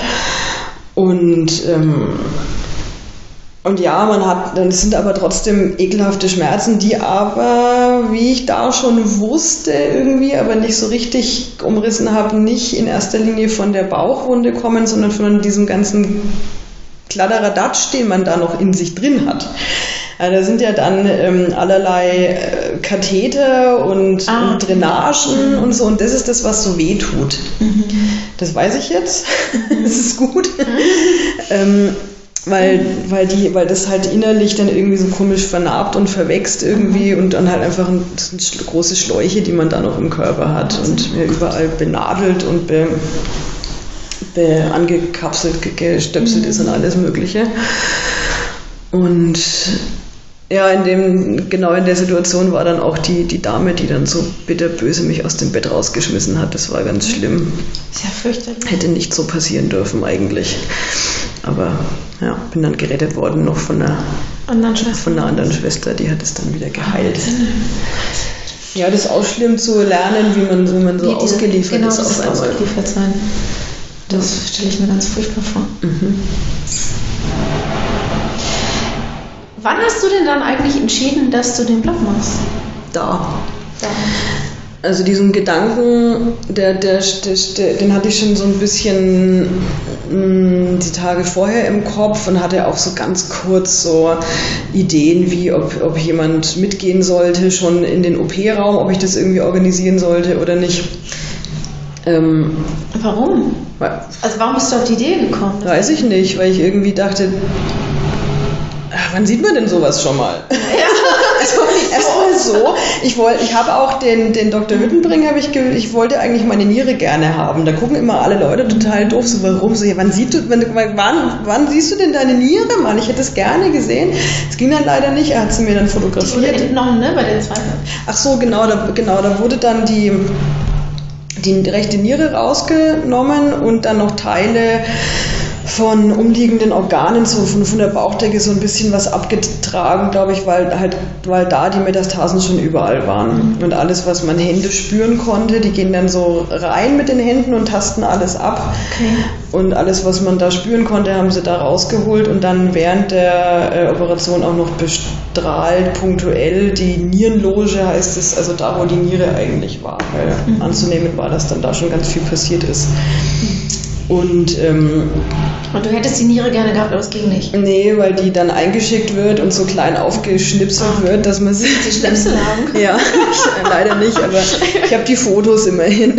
Und ja, dann sind aber trotzdem ekelhafte Schmerzen, die aber, wie ich da schon wusste irgendwie, aber nicht so richtig umrissen habe, nicht in erster Linie von der Bauchwunde kommen, sondern von diesem ganzen Kladderadatsch, den man da noch in sich drin hat. Ja, da sind ja dann allerlei Katheter und Drainagen und so, und das ist das, was so weh tut. Das weiß ich jetzt, das ist gut. Weil das halt innerlich dann irgendwie so komisch vernarbt und verwächst irgendwie und dann halt einfach das sind große Schläuche, die man da noch im Körper hat und überall benadelt und angekapselt, gestöpselt ist und alles Mögliche. Und ja, genau in der Situation war dann auch die Dame, die dann so bitterböse mich aus dem Bett rausgeschmissen hat. Das war ganz schlimm. Ist ja fürchterlich. Hätte nicht so passieren dürfen eigentlich. Aber ja, bin dann gerettet worden noch von einer anderen Schwester, die hat es dann wieder geheilt. Ja, das ist auch schlimm zu lernen, wie man so ausgeliefert ist auf einmal. Ausgeliefert sein. Das stelle ich mir ganz furchtbar vor. Wann hast du denn dann eigentlich entschieden, dass du den Blog machst? Da. Also diesen Gedanken, den hatte ich schon so ein bisschen die Tage vorher im Kopf und hatte auch so ganz kurz so Ideen, wie ob jemand mitgehen sollte, schon in den OP-Raum, ob ich das irgendwie organisieren sollte oder nicht. Warum? Also warum bist du auf die Idee gekommen? Weiß ich nicht, weil ich irgendwie dachte, wann sieht man denn sowas schon mal? Ja. Also erstmal so, ich habe auch den Dr. Hüttenbring, ich wollte eigentlich meine Niere gerne haben. Da gucken immer alle Leute total doof, so warum? So, ja, wann siehst du denn deine Niere, Mann? Ich hätte es gerne gesehen. Es ging dann leider nicht, er hat sie mir dann fotografiert. Die wurde entnommen, ne, bei der zweiten. Ach so, genau, da wurde dann die rechte Niere rausgenommen und dann noch Teile von umliegenden Organen, so von der Bauchdecke so ein bisschen was abgetragen, glaube ich, weil da die Metastasen schon überall waren. Und alles, was man Hände spüren konnte, die gehen dann so rein mit den Händen und tasten alles ab. Okay. Und alles, was man da spüren konnte, haben sie da rausgeholt und dann während der Operation auch noch bestrahlt, punktuell die Nierenloge, heißt es, also da, wo die Niere eigentlich war. Weil anzunehmen war, dass dann da schon ganz viel passiert ist. Und du hättest die Niere gerne gehabt, aber es ging nicht? Nee, weil die dann eingeschickt wird und so klein aufgeschnipselt wird, dass man sie... Die Schnipsel haben? Ja, leider nicht, aber ich habe die Fotos immerhin.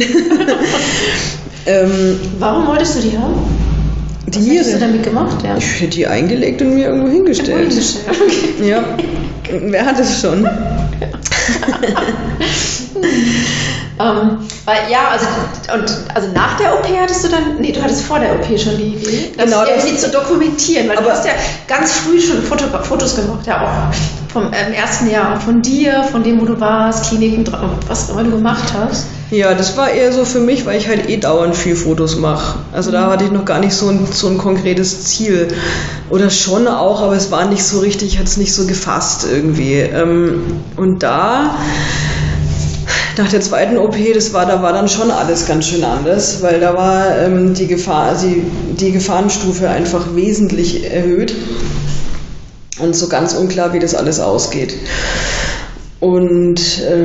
Warum wolltest du die haben? Die Niere? Was hättest du damit gemacht? Ja. Ich hätte die eingelegt und mir irgendwo hingestellt. Okay. Ja, wer hat es schon? Also nach der OP hattest du dann, du hattest vor der OP schon die Idee, das irgendwie zu dokumentieren, weil du hast ja ganz früh schon Fotos gemacht, ja auch vom ersten Jahr, auch von dir, von dem, wo du warst, Kliniken, was immer du gemacht hast. Ja, das war eher so für mich, weil ich halt dauernd viel Fotos mache. Also da hatte ich noch gar nicht so ein konkretes Ziel. Oder schon auch, aber es war nicht so richtig, ich hatte es nicht so gefasst irgendwie. Und da, nach der zweiten OP, da war dann schon alles ganz schön anders, weil da war die Gefahrenstufe einfach wesentlich erhöht und so ganz unklar, wie das alles ausgeht. Und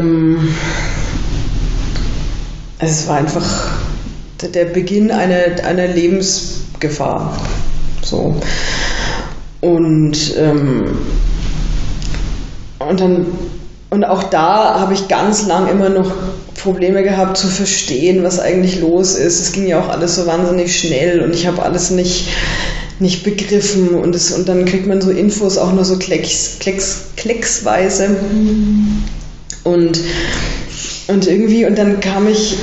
es war einfach der Beginn einer Lebensgefahr. So. Und auch da habe ich ganz lang immer noch Probleme gehabt zu verstehen, was eigentlich los ist. Es ging ja auch alles so wahnsinnig schnell und ich habe alles nicht begriffen und dann kriegt man so Infos auch nur so klecksweise. Und irgendwie, und dann kam ich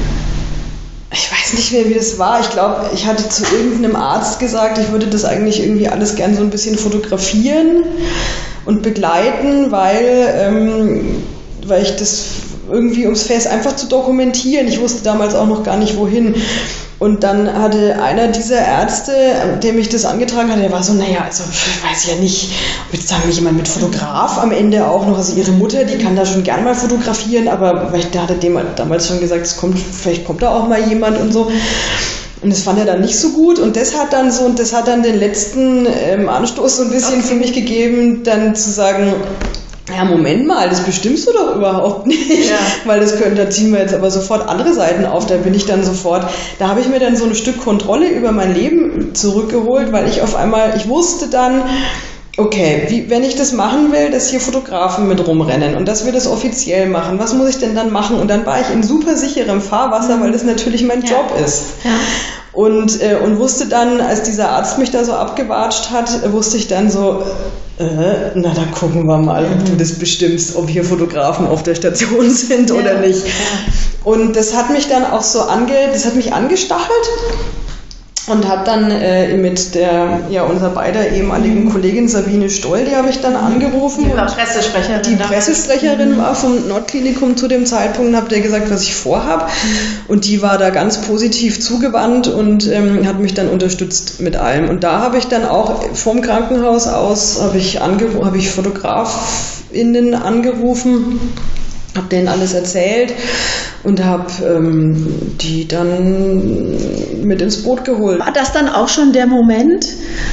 weiß nicht mehr, wie das war. Ich glaube, ich hatte zu irgendeinem Arzt gesagt, ich würde das eigentlich irgendwie alles gern so ein bisschen fotografieren und begleiten, weil ich das irgendwie, ums Fest einfach zu dokumentieren. Ich wusste damals auch noch gar nicht, wohin. Und dann hatte einer dieser Ärzte, dem ich das angetragen hatte, der war so, also ich weiß ja nicht, ob jetzt sagen wir jemand mit Fotograf am Ende auch noch, also ihre Mutter, die kann da schon gern mal fotografieren, aber da hat er dem damals schon gesagt, vielleicht kommt da auch mal jemand und so. Und das fand er dann nicht so gut und das hat dann den letzten Anstoß so ein bisschen für mich gegeben, dann zu sagen, ja, Moment mal, das bestimmst du doch überhaupt nicht, weil da ziehen wir jetzt aber sofort andere Seiten auf, da habe ich mir dann so ein Stück Kontrolle über mein Leben zurückgeholt, weil ich wusste dann, okay, wenn ich das machen will, dass hier Fotografen mit rumrennen und dass wir das offiziell machen, was muss ich denn dann machen? Und dann war ich in super sicherem Fahrwasser, weil das natürlich mein Job ist. Ja. Und wusste dann, als dieser Arzt mich da so abgewatscht hat, wusste ich dann so, na dann gucken wir mal, ob du das bestimmst, ob hier Fotografen auf der Station sind oder nicht. Ja. Und das hat mich dann auch so angestachelt. Und habe dann mit der unserer beider ehemaligen Kollegin Sabine Stoll, die habe ich dann angerufen. Die war Pressesprecherin. Die Pressesprecherin war vom Nordklinikum zu dem Zeitpunkt, habe der gesagt, was ich vorhabe. Und die war da ganz positiv zugewandt und hat mich dann unterstützt mit allem. Und da habe ich dann auch vom Krankenhaus aus, habe ich FotografInnen angerufen, habe denen alles erzählt und habe die dann mit ins Boot geholt. War das dann auch schon der Moment,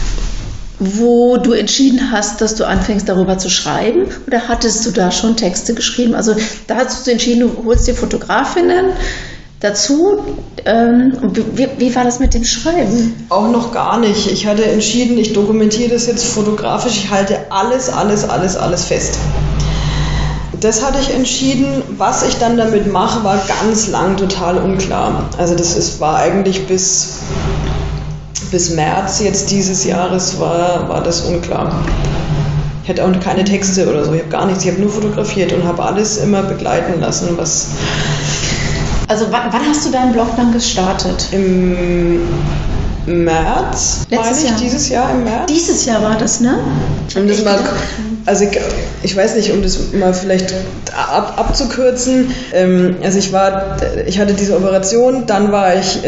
wo du entschieden hast, dass du anfängst, darüber zu schreiben? Oder hattest du da schon Texte geschrieben? Also da hast du entschieden, du holst dir Fotografinnen dazu. Wie war das mit dem Schreiben? Auch noch gar nicht. Ich hatte entschieden, ich dokumentiere das jetzt fotografisch. Ich halte alles fest. Das hatte ich entschieden. Was ich dann damit mache, war ganz lang total unklar. Also war eigentlich bis März jetzt dieses Jahres war das unklar. Ich hatte auch keine Texte oder so, ich habe gar nichts. Ich habe nur fotografiert und habe alles immer begleiten lassen, was... Also wann hast du deinen Blog dann gestartet? Im März, dieses Jahr im März. Dieses Jahr war das, ne? Um das mal, also ich weiß nicht, um das mal vielleicht abzukürzen. Also ich hatte diese Operation, dann war ich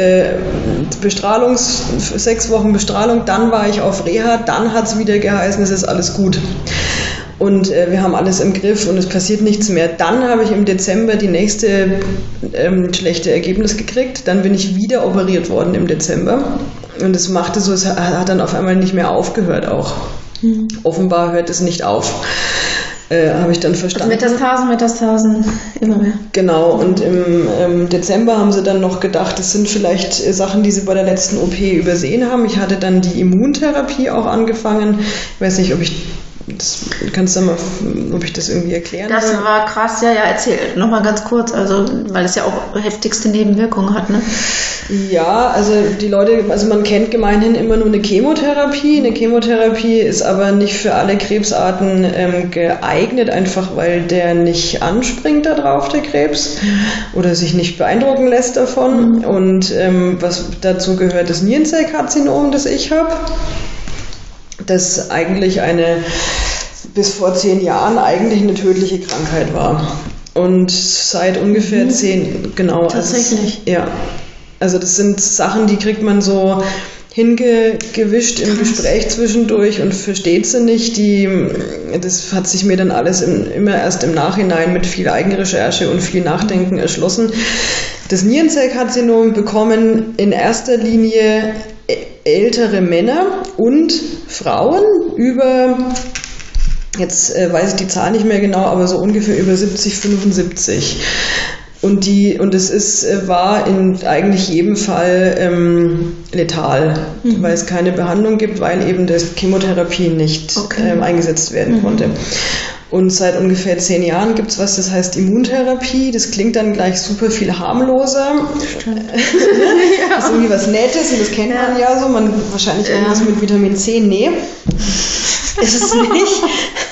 6 Wochen Bestrahlung, dann war ich auf Reha, dann hat es wieder geheißen, es ist alles gut. Und wir haben alles im Griff und es passiert nichts mehr. Dann habe ich im Dezember die nächste schlechte Ergebnis gekriegt. Dann bin ich wieder operiert worden im Dezember. Und es machte so, es hat dann auf einmal nicht mehr aufgehört auch. Mhm. Offenbar hört es nicht auf. Habe ich dann verstanden. Also Metastasen, immer mehr. Genau, und im Dezember haben sie dann noch gedacht, das sind vielleicht Sachen, die sie bei der letzten OP übersehen haben. Ich hatte dann die Immuntherapie auch angefangen. Ich weiß nicht, ob ich Kannst du mal, ob ich das irgendwie erklären Das soll? war krass, ja, erzähl nochmal ganz kurz, also, weil es ja auch heftigste Nebenwirkungen hat, ne? Ja, also die Leute, also man kennt gemeinhin immer nur eine Chemotherapie. Eine Chemotherapie ist aber nicht für alle Krebsarten geeignet, einfach weil der nicht anspringt da drauf, der Krebs, oder sich nicht beeindrucken lässt davon. Und was dazu gehört, das Nierenzellkarzinom, das ich habe, das eigentlich bis vor 10 Jahren eigentlich eine tödliche Krankheit war. Und seit ungefähr 10, genau. Tatsächlich? Also das sind Sachen, die kriegt man so hingewischt im Gespräch zwischendurch und versteht sie nicht. Das hat sich mir dann alles immer erst im Nachhinein mit viel Eigenrecherche und viel Nachdenken erschlossen. Das Nierenzellkarzinom bekommen in erster Linie ältere Männer und Frauen über, jetzt weiß ich die Zahl nicht mehr genau, aber so ungefähr über 70, 75. Und war in eigentlich jedem Fall letal, weil es keine Behandlung gibt, weil eben das Chemotherapie nicht eingesetzt werden konnte. Und seit ungefähr 10 Jahren gibt es was, das heißt Immuntherapie. Das klingt dann gleich super viel harmloser. Das ist irgendwie was Nettes und das kennt man ja so. Wahrscheinlich irgendwas mit Vitamin C. Nee, ist es nicht.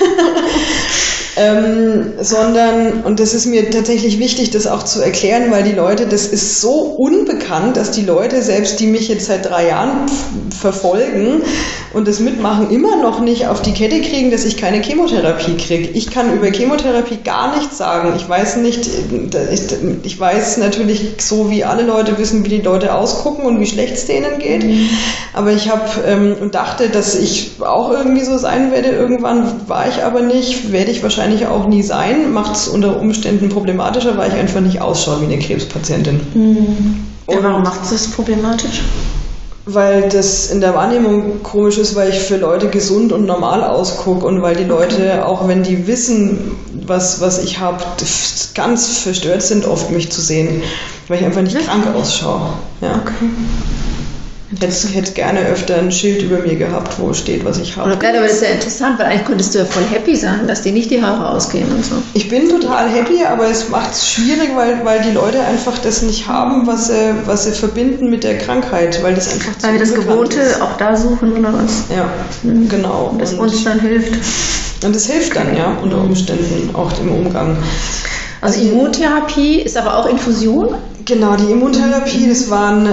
Sondern, und das ist mir tatsächlich wichtig, das auch zu erklären, weil die Leute, das ist so unbekannt, dass die Leute, selbst die mich jetzt seit 3 Jahren verfolgen und das mitmachen, immer noch nicht auf die Kette kriegen, dass ich keine Chemotherapie kriege. Ich kann über Chemotherapie gar nichts sagen. Ich weiß nicht, ich weiß natürlich so, wie alle Leute wissen, wie die Leute ausgucken und wie schlecht es denen geht. Aber ich habe und dachte, dass ich auch irgendwie so sein werde. Irgendwann war ich aber nicht, werde ich wahrscheinlich auch nie sein, macht es unter Umständen problematischer, weil ich einfach nicht ausschaue wie eine Krebspatientin. Und warum macht es das problematisch? Weil das in der Wahrnehmung komisch ist, weil ich für Leute gesund und normal ausgucke und weil die Leute, auch wenn die wissen, was ich habe, ganz verstört sind, oft mich zu sehen, weil ich einfach nicht krank ausschaue. Ja. Okay. Ich hätte gerne öfter ein Schild über mir gehabt, wo steht, was ich habe. Aber das ist ja interessant, weil eigentlich könntest du ja voll happy sein, dass dir nicht die Haare ausgehen und so. Ich bin total happy, aber es macht es schwierig, weil die Leute einfach das nicht haben, was sie verbinden mit der Krankheit, weil das einfach zu weil wir das Gewohnte ist. Auch da suchen oder was? Ja, genau. Und das uns dann hilft. Und das hilft dann, ja, unter Umständen auch im Umgang. Also Immuntherapie ist aber auch Infusion? Genau, die Immuntherapie, das waren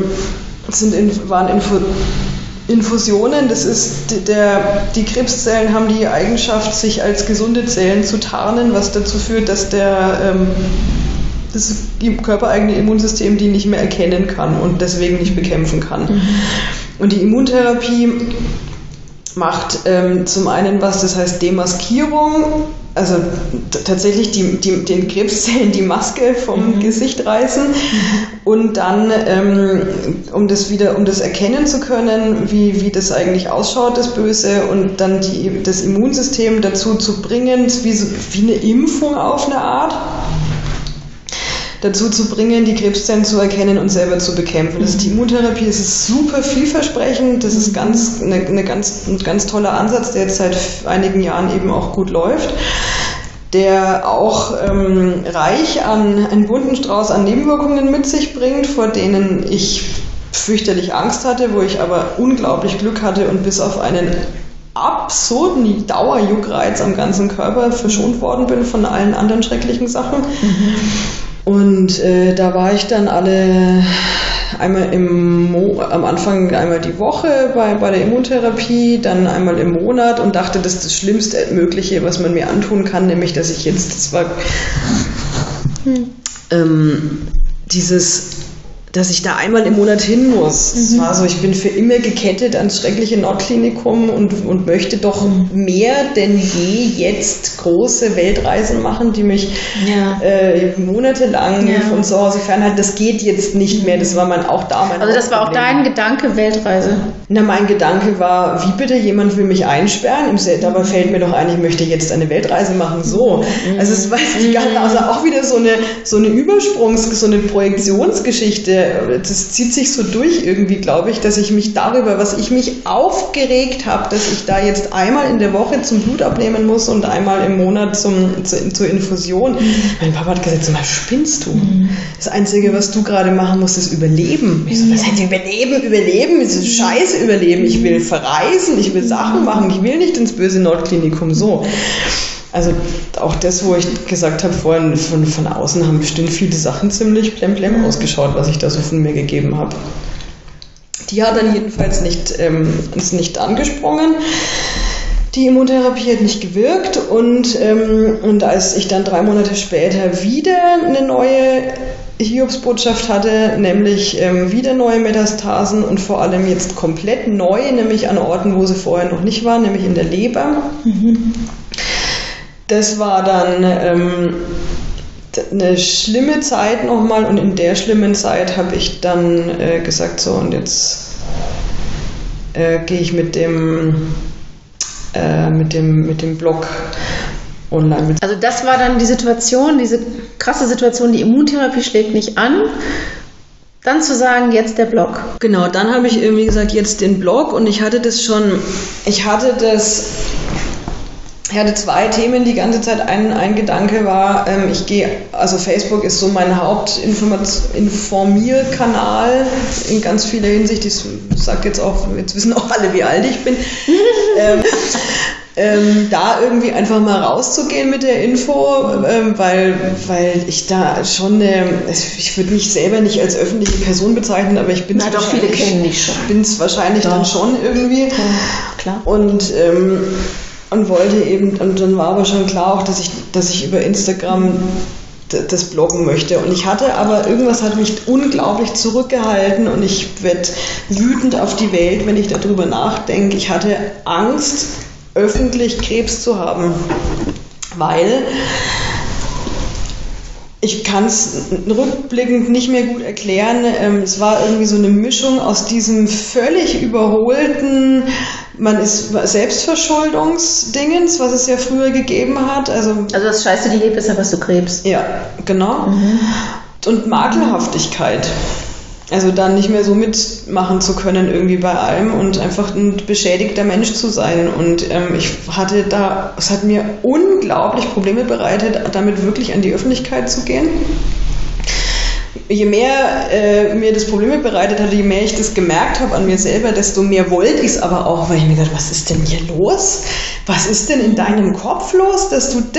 Infusionen, das ist die Krebszellen haben die Eigenschaft, sich als gesunde Zellen zu tarnen, was dazu führt, dass das körpereigene Immunsystem die nicht mehr erkennen kann und deswegen nicht bekämpfen kann. Und die Immuntherapie macht zum einen was, das heißt Demaskierung, also tatsächlich den Krebszellen die Maske vom Gesicht reißen und dann, um das erkennen zu können, wie das eigentlich ausschaut, das Böse, und dann das Immunsystem dazu zu bringen, wie eine Impfung auf eine Art, dazu zu bringen, die Krebszellen zu erkennen und selber zu bekämpfen. Das ist die Immuntherapie, das ist super vielversprechend, das ist ein ganz toller Ansatz, der jetzt seit einigen Jahren eben auch gut läuft, der auch reich an einen bunten Strauß an Nebenwirkungen mit sich bringt, vor denen ich fürchterlich Angst hatte, wo ich aber unglaublich Glück hatte und bis auf einen absurden Dauerjuckreiz am ganzen Körper verschont worden bin von allen anderen schrecklichen Sachen. Und da war ich dann einmal am Anfang einmal die Woche bei der Immuntherapie, dann einmal im Monat und dachte, das ist das Schlimmste Mögliche, was man mir antun kann, nämlich, dass ich jetzt, das war dass ich da einmal im Monat hin muss. Das war so, ich bin für immer gekettet ans schreckliche Nordklinikum und möchte doch mehr denn je jetzt große Weltreisen machen, die mich monatelang von zu Hause fernhalten. Das geht jetzt nicht mehr. Das war auch mein Also das war auch dein Gedanke, Weltreise? Na, mein Gedanke war, wie bitte, jemand will mich einsperren? Dabei fällt mir doch ein, ich möchte jetzt eine Weltreise machen. So. Also es war auch wieder so eine Projektionsgeschichte. das zieht sich so durch irgendwie, glaube ich, dass ich mich darüber, was ich mich aufgeregt habe, dass ich da jetzt einmal in der Woche zum Blut abnehmen muss und einmal im Monat zur Infusion. Mein Papa hat gesagt, was spinnst du? Das Einzige, was du gerade machen musst, ist überleben. Ich so, was heißt überleben? Das ist scheiße überleben. Ich will verreisen, ich will Sachen machen, ich will nicht ins böse Nordklinikum, so. Also auch das, wo ich gesagt habe vorhin, von außen haben bestimmt viele Sachen ziemlich blemblem ausgeschaut, was ich da so von mir gegeben habe. Die hat dann jedenfalls ist nicht angesprungen. Die Immuntherapie hat nicht gewirkt und als ich dann 3 Monate später wieder eine neue Hiobsbotschaft hatte, nämlich wieder neue Metastasen und vor allem jetzt komplett neu, nämlich an Orten, wo sie vorher noch nicht waren, nämlich in der Leber. Das war dann eine schlimme Zeit nochmal und in der schlimmen Zeit habe ich dann gesagt, so und jetzt gehe ich mit dem Blog online. Also das war dann die Situation, diese krasse Situation, die Immuntherapie schlägt nicht an. Dann zu sagen, jetzt der Blog. Genau, dann habe ich irgendwie gesagt, jetzt den Blog und ich hatte 2 Themen die ganze Zeit. Ein Gedanke war, also Facebook ist so mein Hauptinformierkanal in ganz vieler Hinsicht. Ich sage jetzt wissen auch alle, wie alt ich bin. Da irgendwie einfach mal rauszugehen mit der Info, weil ich da schon ich würde mich selber nicht als öffentliche Person bezeichnen, aber ich bin es viele kennen mich schon. Bin es wahrscheinlich dann schon irgendwie. Ja, klar. Und wollte eben, und dann war aber schon klar auch, dass ich über Instagram das bloggen möchte. Und ich hatte aber, irgendwas hat mich unglaublich zurückgehalten und ich werde wütend auf die Welt, wenn ich darüber nachdenke. Ich hatte Angst, öffentlich Krebs zu haben, weil ich kann es rückblickend nicht mehr gut erklären. Es war irgendwie so eine Mischung aus diesem völlig überholten, man ist Selbstverschuldungsdingens, was es ja früher gegeben hat. Also das Scheiße, die lebt, ist ja was du Krebs. Ja, genau. Und Makelhaftigkeit. Also dann nicht mehr so mitmachen zu können irgendwie bei allem und einfach ein beschädigter Mensch zu sein. Und es hat mir unglaublich Probleme bereitet, damit wirklich an die Öffentlichkeit zu gehen. Je mehr mir das Probleme bereitet hatte, je mehr ich das gemerkt habe an mir selber, desto mehr wollte ich es aber auch, weil ich mir gedacht, was ist denn hier los? Was ist denn in deinem Kopf los, dass du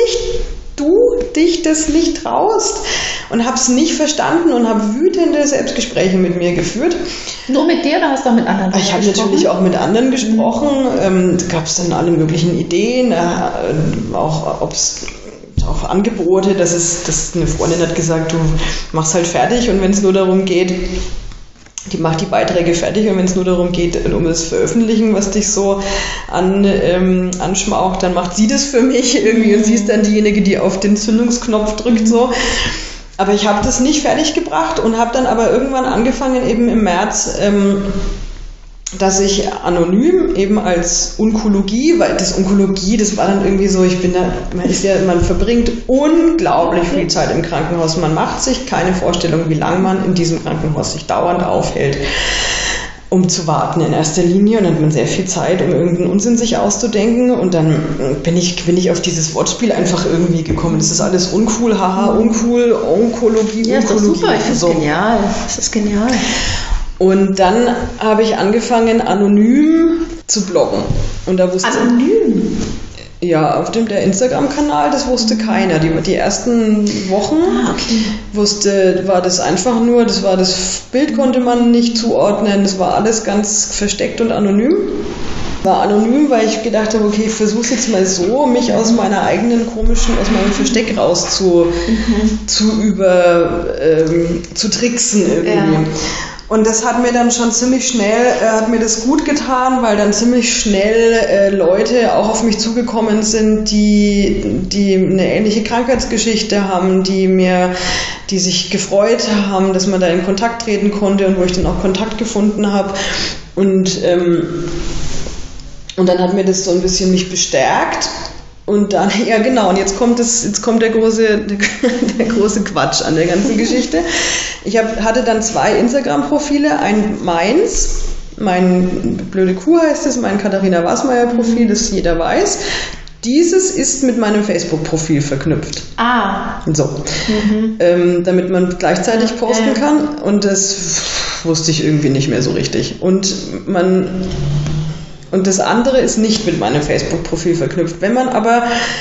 dich das nicht traust? Und habe es nicht verstanden und habe wütende Selbstgespräche mit mir geführt. Nur mit dir oder hast du auch mit anderen gesprochen? Ich habe natürlich auch mit anderen gesprochen. Da gab es dann alle möglichen Ideen, auch Angebote, dass eine Freundin hat gesagt, du machst halt fertig und wenn es nur darum geht, die macht die Beiträge fertig und wenn es nur darum geht, um das Veröffentlichen, was dich so anschmaucht, dann macht sie das für mich irgendwie und sie ist dann diejenige, die auf den Zündungsknopf drückt so. Aber ich habe das nicht fertig gebracht und habe dann aber irgendwann angefangen, eben im März, dass ich anonym eben als Onkologie, weil das Onkologie, das war dann irgendwie so, man verbringt unglaublich viel Zeit im Krankenhaus. Man macht sich keine Vorstellung, wie lange man in diesem Krankenhaus sich dauernd aufhält, um zu warten in erster Linie. Und dann hat man sehr viel Zeit, um irgendeinen Unsinn sich auszudenken. Und dann bin ich auf dieses Wortspiel einfach irgendwie gekommen. Das ist alles uncool, haha, uncool, Onkologie, ja, Onkologie. Ist doch super, ich finde es genial. Das ist genial. Und dann habe ich angefangen, anonym zu bloggen. Und da wusste anonym? Ja, auf der Instagram-Kanal, das wusste keiner. Die ersten Wochen war das einfach nur, das Bild konnte man nicht zuordnen, das war alles ganz versteckt und anonym. War anonym, weil ich gedacht habe, okay, ich versuche es jetzt mal so, mich aus meinem Versteck raus zu tricksen irgendwie. Ja. Und das hat mir dann schon ziemlich schnell, hat mir das gut getan, weil dann ziemlich schnell Leute auch auf mich zugekommen sind, die eine ähnliche Krankheitsgeschichte haben, die sich gefreut haben, dass man da in Kontakt treten konnte und wo ich dann auch Kontakt gefunden habe. Und dann hat mir das so ein bisschen mich bestärkt. Und dann, ja genau, und jetzt kommt der große Quatsch an der ganzen Geschichte. Ich hatte dann 2 Instagram-Profile, meins, mein blöde Kuh heißt es, mein Katharina Wasmeier-Profil, das jeder weiß. Dieses ist mit meinem Facebook-Profil verknüpft. So. Damit man gleichzeitig posten kann. Und das wusste ich irgendwie nicht mehr so richtig. Und das andere ist nicht mit meinem Facebook-Profil verknüpft. Wenn man aber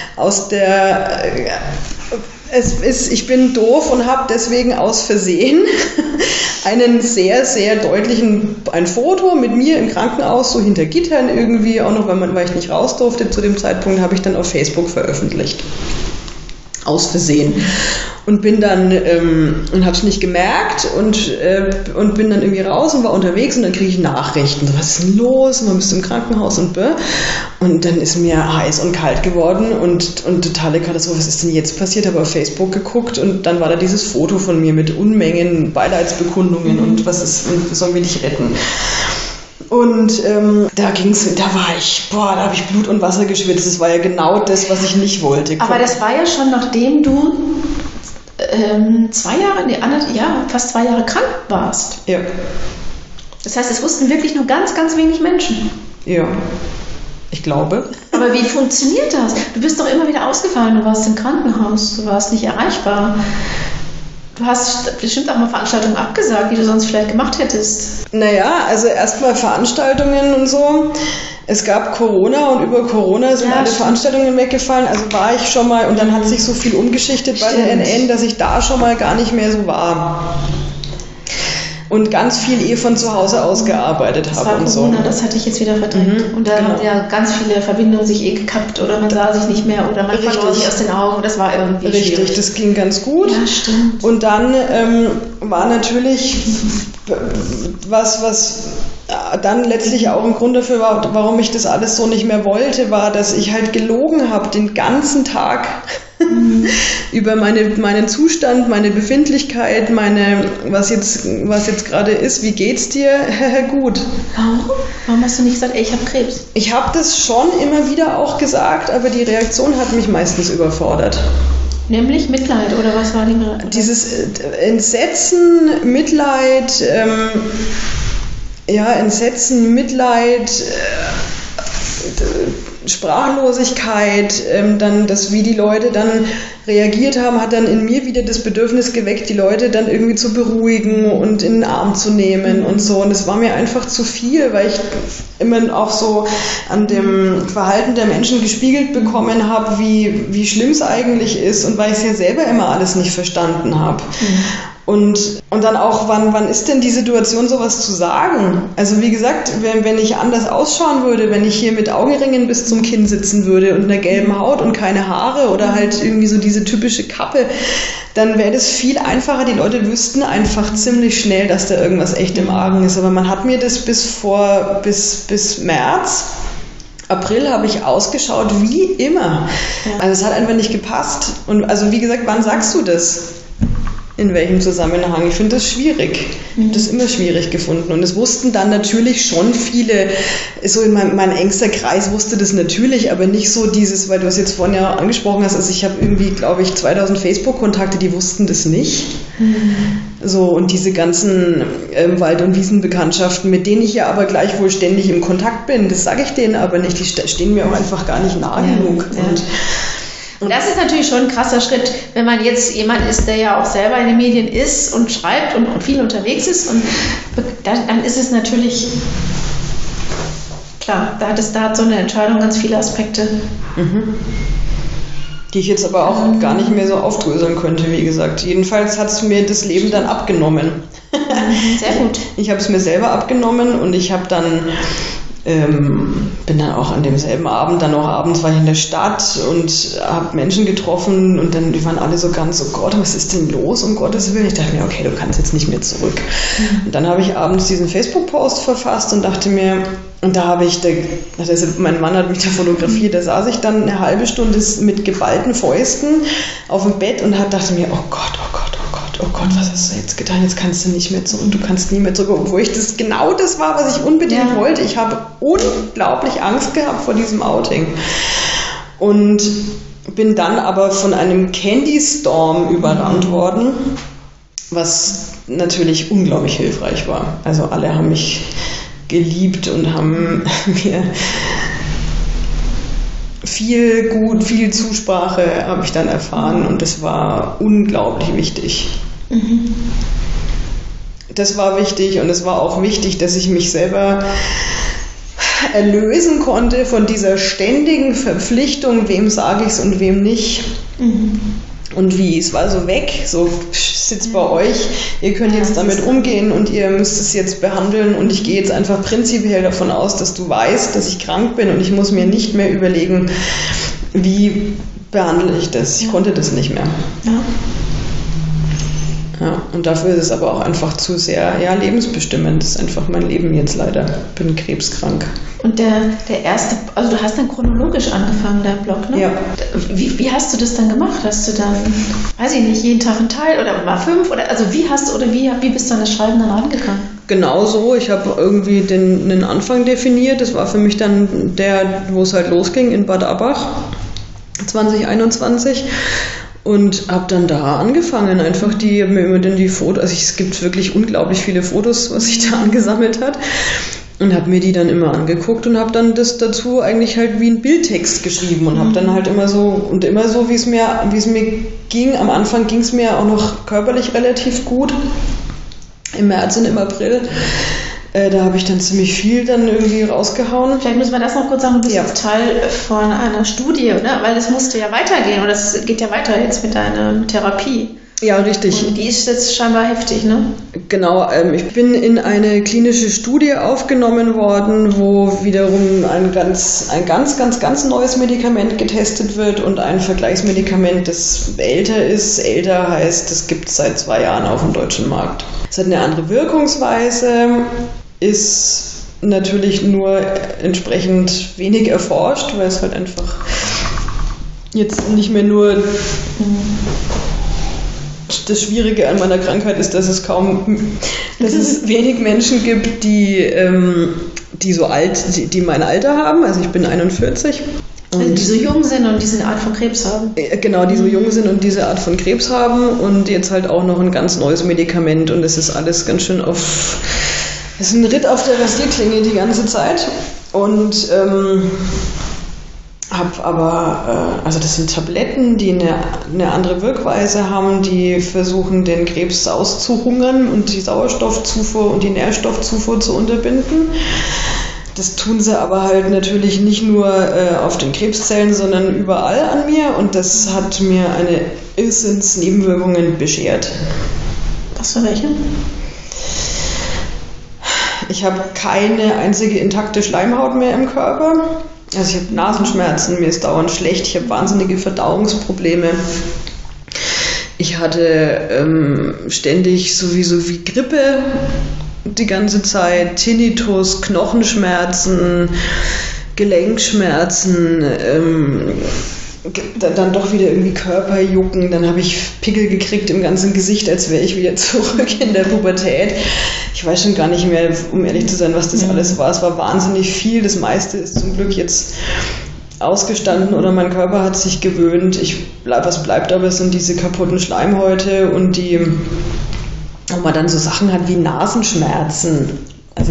ich bin doof und habe deswegen aus Versehen einen sehr, sehr ein Foto mit mir im Krankenhaus, so hinter Gittern irgendwie, auch noch, weil ich nicht raus durfte zu dem Zeitpunkt, habe ich dann auf Facebook veröffentlicht. Aus Versehen. Und bin dann, und habe es nicht gemerkt und bin dann irgendwie raus und war unterwegs und dann kriege ich Nachrichten. So, was ist denn los? Man bist im Krankenhaus und dann ist mir heiß und kalt geworden und totale Katastrophe. Was ist denn jetzt passiert? Habe auf Facebook geguckt und dann war da dieses Foto von mir mit Unmengen Beileidsbekundungen und sollen wir dich retten? Und da habe ich Blut und Wasser geschwitzt. Das war ja genau das, was ich nicht wollte. Aber das war ja schon, nachdem du fast 2 Jahre krank warst. Ja. Das heißt, es wussten wirklich nur ganz, ganz wenig Menschen. Ja, ich glaube. Aber wie funktioniert das? Du bist doch immer wieder ausgefallen, du warst im Krankenhaus, du warst nicht erreichbar. Du hast bestimmt auch mal Veranstaltungen abgesagt, die du sonst vielleicht gemacht hättest. Naja, also erstmal Veranstaltungen und so. Es gab Corona und über Corona sind alle Veranstaltungen weggefallen. Also war ich schon mal und dann hat sich so viel umgeschichtet bei der NN, dass ich da schon mal gar nicht mehr so war. Und ganz viel von zu Hause aus gearbeitet habe und Corona, so. Das hatte ich jetzt wieder verdrängt. Und da haben ja ganz viele Verbindungen sich gekappt oder man sah sich nicht mehr oder man verlor sich aus den Augen. Das war irgendwie schwierig. Das ging ganz gut. Ja, stimmt. Und dann war natürlich was dann letztlich auch ein Grund dafür war, warum ich das alles so nicht mehr wollte, war, dass ich halt gelogen habe den ganzen Tag über meinen Zustand, meine Befindlichkeit, was jetzt gerade ist, wie geht's dir? Gut. Warum hast du nicht gesagt, ich habe Krebs? Ich habe das schon immer wieder auch gesagt, aber die Reaktion hat mich meistens überfordert. Nämlich Mitleid, oder was war die Reaktion? Dieses Entsetzen, Mitleid, Entsetzen, Mitleid, Sprachlosigkeit, dann wie die Leute dann reagiert haben, hat dann in mir wieder das Bedürfnis geweckt, die Leute dann irgendwie zu beruhigen und in den Arm zu nehmen und so. Und das war mir einfach zu viel, weil ich immer auch so an dem Verhalten der Menschen gespiegelt bekommen habe, wie schlimm es eigentlich ist und weil ich es ja selber immer alles nicht verstanden habe. Und dann auch, wann ist denn die Situation, sowas zu sagen? Also wie gesagt, wenn ich anders ausschauen würde, wenn ich hier mit Augenringen bis zum Kinn sitzen würde und einer gelben Haut und keine Haare oder halt irgendwie so diese typische Kappe, dann wäre das viel einfacher. Die Leute wüssten einfach ziemlich schnell, dass da irgendwas echt im Argen ist. Aber man hat mir das bis März, April habe ich ausgeschaut wie immer. Also es hat einfach nicht gepasst. Und also wie gesagt, wann sagst du das? In welchem Zusammenhang? Ich finde das schwierig. Ich habe das immer schwierig gefunden. Und es wussten dann natürlich schon viele, so in mein engster Kreis wusste das natürlich, aber nicht so dieses, weil du es jetzt vorhin ja angesprochen hast, also ich habe irgendwie, glaube ich, 2000 Facebook-Kontakte, die wussten das nicht. So, und diese ganzen Wald- und Wiesenbekanntschaften, mit denen ich ja aber gleichwohl ständig im Kontakt bin, das sage ich denen aber nicht, die stehen mir auch einfach gar nicht nahe genug. Und das ist natürlich schon ein krasser Schritt, wenn man jetzt jemand ist, der ja auch selber in den Medien ist und schreibt und viel unterwegs ist. Und dann ist es natürlich, klar, da hat so eine Entscheidung ganz viele Aspekte. Die ich jetzt aber auch gar nicht mehr so aufdröseln könnte, wie gesagt. Jedenfalls hat es mir das Leben dann abgenommen. Sehr gut. Ich habe es mir selber abgenommen und ich habe dann bin dann auch an demselben Abend, dann auch abends war ich in der Stadt und habe Menschen getroffen und dann die waren alle so ganz, oh Gott, was ist denn los, um Gottes Willen? Ich dachte mir, okay, du kannst jetzt nicht mehr zurück. Und dann habe ich abends diesen Facebook-Post verfasst und dachte mir, und da habe ich, mein Mann hat mich da fotografiert, da saß ich dann eine halbe Stunde mit geballten Fäusten auf dem Bett und dachte mir, oh Gott, was hast du jetzt getan? Jetzt kannst du nicht mehr zurück, du kannst nie mehr zurück. Obwohl das genau das war, was ich unbedingt wollte. Ich habe unglaublich Angst gehabt vor diesem Outing. und bin dann aber von einem Candy Storm überrannt worden, was natürlich unglaublich hilfreich war. Also alle haben mich geliebt und haben mir viel Zusprache habe ich dann erfahren und das war unglaublich wichtig. Das war wichtig und es war auch wichtig, dass ich mich selber erlösen konnte von dieser ständigen Verpflichtung, wem sage ich es und wem nicht. Und wie, es war so weg, so sitzt bei euch, ihr könnt jetzt damit umgehen und ihr müsst es jetzt behandeln und ich gehe jetzt einfach prinzipiell davon aus, dass du weißt, dass ich krank bin und ich muss mir nicht mehr überlegen, wie behandle ich das. Ich konnte das nicht mehr. Ja, und dafür ist es aber auch einfach zu sehr lebensbestimmend. Das ist einfach mein Leben jetzt leider. Ich bin krebskrank. Und der erste, also du hast dann chronologisch angefangen, der Blog, ne? Ja. Wie hast du das dann gemacht? Hast du dann, weiß ich nicht, jeden Tag einen Teil oder mal 5? Oder, also wie bist du an das Schreiben dann rangegangen? Genau so. Ich habe irgendwie den Anfang definiert. Das war für mich dann wo es halt losging in Bad Abbach 2021. Und habe dann da angefangen, einfach mir immer dann die Fotos, also es gibt wirklich unglaublich viele Fotos, was sich da angesammelt hat. Und habe mir die dann immer angeguckt und habe dann das dazu eigentlich halt wie ein Bildtext geschrieben und habe dann halt immer so, wie es mir ging. Am Anfang ging es mir auch noch körperlich relativ gut, im März und im April. Da habe ich dann ziemlich viel dann irgendwie rausgehauen. Vielleicht müssen wir das noch kurz sagen, du bist jetzt Teil von einer Studie, oder? Weil das musste ja weitergehen oder es geht ja weiter jetzt mit deiner Therapie. Ja, richtig. Und die ist jetzt scheinbar heftig, ne? Genau, ich bin in eine klinische Studie aufgenommen worden, wo wiederum ein ganz neues Medikament getestet wird und ein Vergleichsmedikament, das älter ist. Älter heißt, das gibt es seit 2 Jahren auf dem deutschen Markt. Es hat eine andere Wirkungsweise, ist natürlich nur entsprechend wenig erforscht, weil es halt einfach jetzt nicht mehr nur das Schwierige an meiner Krankheit ist, dass es wenig Menschen gibt, die mein Alter haben. Also ich bin 41. Also die so jung sind und diese Art von Krebs haben. Genau, die so jung sind und diese Art von Krebs haben und jetzt halt auch noch ein ganz neues Medikament und das ist alles ganz schön es ist ein Ritt auf der Rasierklinge die ganze Zeit und also das sind Tabletten, die eine andere Wirkweise haben, die versuchen, den Krebs auszuhungern und die Sauerstoffzufuhr und die Nährstoffzufuhr zu unterbinden. Das tun sie aber halt natürlich nicht nur auf den Krebszellen, sondern überall an mir und das hat mir eine Irrsinnsnebenwirkungen beschert. Was für welche? Ich habe keine einzige intakte Schleimhaut mehr im Körper. Also ich habe Nasenschmerzen, mir ist dauernd schlecht, ich habe wahnsinnige Verdauungsprobleme. Ich hatte ständig sowieso wie Grippe die ganze Zeit, Tinnitus, Knochenschmerzen, Gelenkschmerzen, dann doch wieder irgendwie Körperjucken, dann habe ich Pickel gekriegt im ganzen Gesicht, als wäre ich wieder zurück in der Pubertät. Ich weiß schon gar nicht mehr, um ehrlich zu sein, was das alles war. Es war wahnsinnig viel. Das meiste ist zum Glück jetzt ausgestanden oder mein Körper hat sich gewöhnt. Was bleibt aber, sind diese kaputten Schleimhäute und wo man dann so Sachen hat wie Nasenschmerzen. Also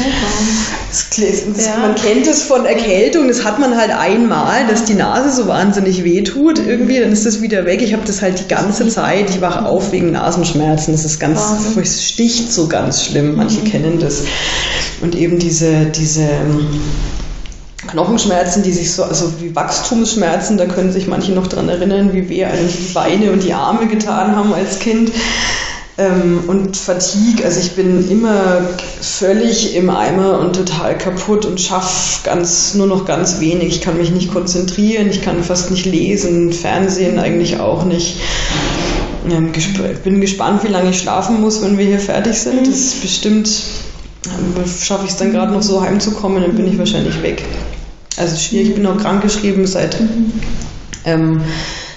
man kennt es von Erkältung, das hat man halt einmal, dass die Nase so wahnsinnig wehtut irgendwie, dann ist das wieder weg. Ich habe das halt die ganze Zeit, ich wache auf wegen Nasenschmerzen, das ist es sticht so ganz schlimm, manche kennen das. Und eben diese Knochenschmerzen, die sich so, also wie Wachstumsschmerzen, da können sich manche noch dran erinnern, wie weh einem die Beine und die Arme getan haben als Kind. Und Fatigue, also ich bin immer völlig im Eimer und total kaputt und schaffe nur noch ganz wenig. Ich kann mich nicht konzentrieren, ich kann fast nicht lesen, Fernsehen eigentlich auch nicht. Ich bin gespannt, wie lange ich schlafen muss, wenn wir hier fertig sind. Das ist bestimmt, schaffe ich es dann gerade noch so heimzukommen, dann bin ich wahrscheinlich weg. Also schwierig, ich bin auch krankgeschrieben seit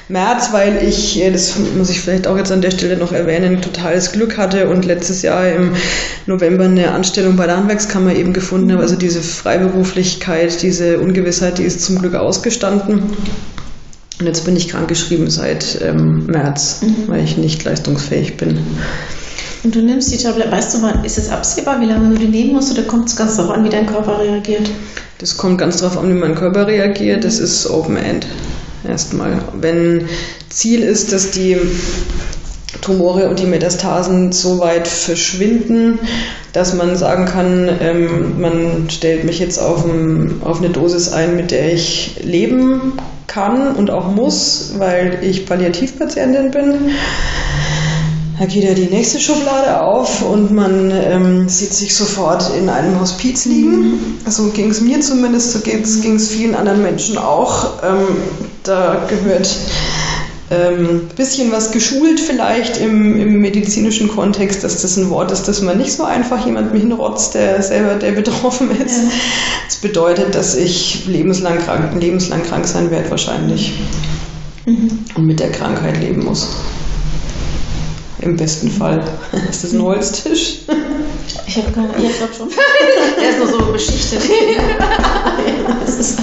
März, weil ich, das muss ich vielleicht auch jetzt an der Stelle noch erwähnen, totales Glück hatte und letztes Jahr im November eine Anstellung bei der Handwerkskammer eben gefunden habe. Also diese Freiberuflichkeit, diese Ungewissheit, die ist zum Glück ausgestanden. Und jetzt bin ich krankgeschrieben seit März, weil ich nicht leistungsfähig bin. Und du nimmst die Tablette, weißt du, wann ist es absehbar, wie lange du die nehmen musst, oder kommt es ganz darauf an, wie dein Körper reagiert? Das kommt ganz darauf an, wie mein Körper reagiert. Das ist Open End. Erstmal. Wenn Ziel ist, dass die Tumore und die Metastasen so weit verschwinden, dass man sagen kann, man stellt mich jetzt auf eine Dosis ein, mit der ich leben kann und auch muss, weil ich Palliativpatientin bin. Da geht ja die nächste Schublade auf und man sieht sich sofort in einem Hospiz liegen. So ging es mir zumindest, so ging es vielen anderen Menschen auch. Da gehört ein bisschen was geschult vielleicht im medizinischen Kontext, dass das ein Wort ist, dass man nicht so einfach jemandem hinrotzt, der betroffen ist. Ja. Das bedeutet, dass ich lebenslang krank sein werde wahrscheinlich und mit der Krankheit leben muss. Im besten Fall. Ist das ein Holztisch? Ich habe keine Ahnung. Ich glaube schon. Der ist nur so beschichtet. Das ist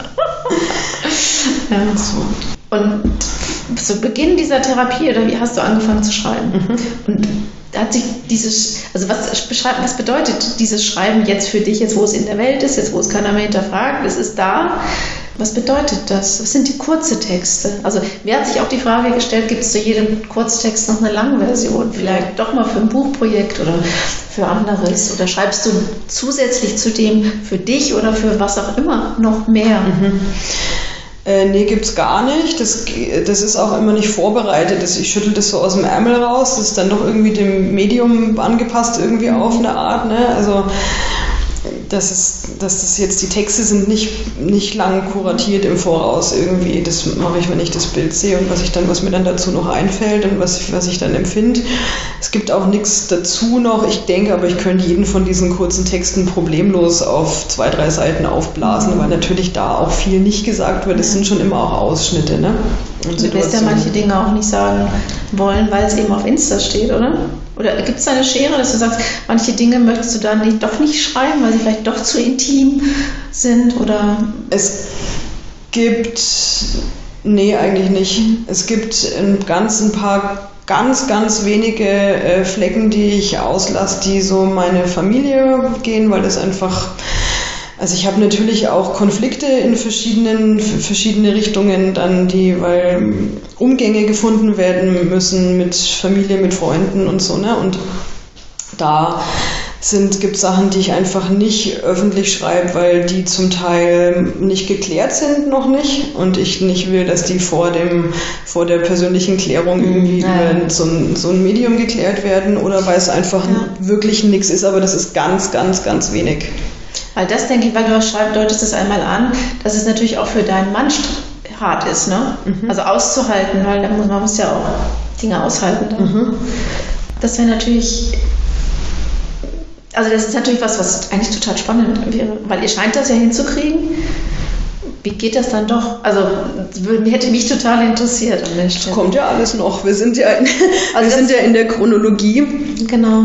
ja, so. Und zu Beginn dieser Therapie, oder wie hast du angefangen zu schreiben? Und hat sich was bedeutet dieses Schreiben jetzt für dich, jetzt wo es in der Welt ist, jetzt wo es keiner mehr hinterfragt, es ist da? Was bedeutet das? Was sind die kurzen Texte? Also mir hat sich auch die Frage gestellt, gibt es zu jedem Kurztext noch eine Langversion? Vielleicht doch mal für ein Buchprojekt oder für anderes? Oder schreibst du zusätzlich zu dem für dich oder für was auch immer noch mehr? Nee, gibt's gar nicht. Das ist auch immer nicht vorbereitet. Ich schüttel das so aus dem Ärmel raus. Das ist dann doch irgendwie dem Medium angepasst irgendwie auf eine Art. Ne? Also dass das jetzt die Texte sind nicht lang kuratiert im Voraus irgendwie. Das mache ich, wenn ich das Bild sehe und was mir dann dazu noch einfällt und was ich dann empfinde. Es gibt auch nichts dazu noch. Ich denke aber, ich könnte jeden von diesen kurzen Texten problemlos auf 2-3 Seiten aufblasen, weil natürlich da auch viel nicht gesagt wird. Es sind schon immer auch Ausschnitte. Ne? Und du wirst ja manche Dinge auch nicht sagen wollen, weil es eben auf Insta steht, oder? Oder gibt es da eine Schere, dass du sagst, manche Dinge möchtest du dann doch nicht schreiben, weil sie vielleicht doch zu intim sind? Oder? Nee, eigentlich nicht. Es gibt ein paar ganz, ganz wenige Flecken, die ich auslasse, die so meine Familie gehen, weil das einfach... Also ich habe natürlich auch Konflikte in verschiedene Richtungen dann, weil Umgänge gefunden werden müssen mit Familie, mit Freunden und so, ne? Und da gibt es Sachen, die ich einfach nicht öffentlich schreibe, weil die zum Teil nicht geklärt sind, noch nicht. Und ich nicht will, dass die vor der persönlichen Klärung irgendwie über so ein Medium geklärt werden oder weil es einfach wirklich nichts ist, aber das ist ganz, ganz, ganz wenig. Weil das, denke ich, weil du deutest es einmal an, dass es natürlich auch für deinen Mann hart ist, ne? Also auszuhalten, weil man muss ja auch Dinge aushalten. Ne? Das wäre natürlich, also das ist natürlich was eigentlich total spannend wäre, weil ihr scheint das ja hinzukriegen. Wie geht das dann doch? Also hätte mich total interessiert an der Stelle. Das kommt ja alles noch. Wir sind ja in der Chronologie. Genau.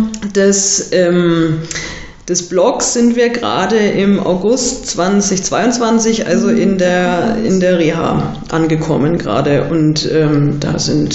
Des Blogs sind wir gerade im August 2022, also in der Reha angekommen gerade. Und da sind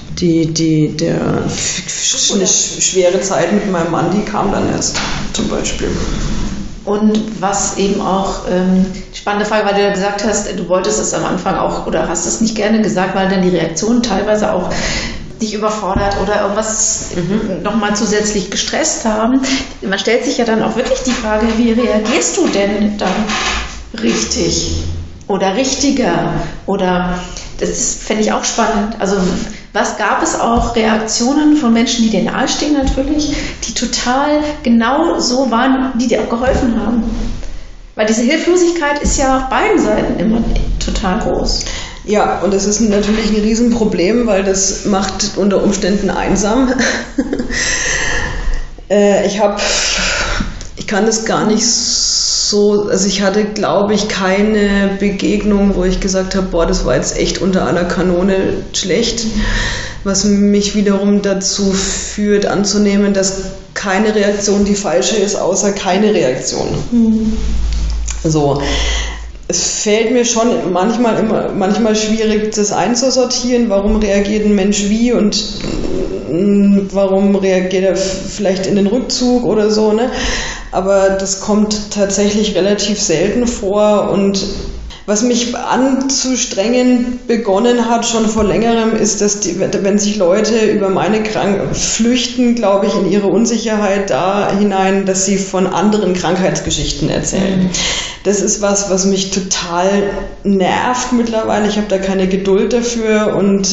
eine schwere Zeit mit meinem Mann, die kam dann erst zum Beispiel. Und was eben auch spannende Frage, weil du ja gesagt hast, du wolltest es am Anfang auch oder hast es nicht gerne gesagt, weil dann die Reaktionen teilweise auch dich überfordert oder irgendwas nochmal zusätzlich gestresst haben. Man stellt sich ja dann auch wirklich die Frage, wie reagierst du denn dann richtig oder richtiger? Oder das fände ich auch spannend. Also was gab es auch Reaktionen von Menschen, die dir nahestehen natürlich, die total genau so waren, die dir auch geholfen haben? Weil diese Hilflosigkeit ist ja auf beiden Seiten immer total groß. Ja, und das ist natürlich ein Riesenproblem, weil das macht unter Umständen einsam. Ich kann das gar nicht so, also ich hatte, glaube ich, keine Begegnung, wo ich gesagt habe, boah, das war jetzt echt unter aller Kanone schlecht, was mich wiederum dazu führt anzunehmen, dass keine Reaktion die falsche ist, außer keine Reaktion. So. Es fällt mir schon manchmal schwierig, das einzusortieren, warum reagiert ein Mensch wie und warum reagiert er vielleicht in den Rückzug oder so, ne? Aber das kommt tatsächlich relativ selten vor und was mich anzustrengen begonnen hat schon vor längerem ist, dass wenn sich Leute über meine Krankheit flüchten, glaube ich, in ihre Unsicherheit da hinein, dass sie von anderen Krankheitsgeschichten erzählen. Das ist was mich total nervt mittlerweile. Ich habe da keine Geduld dafür und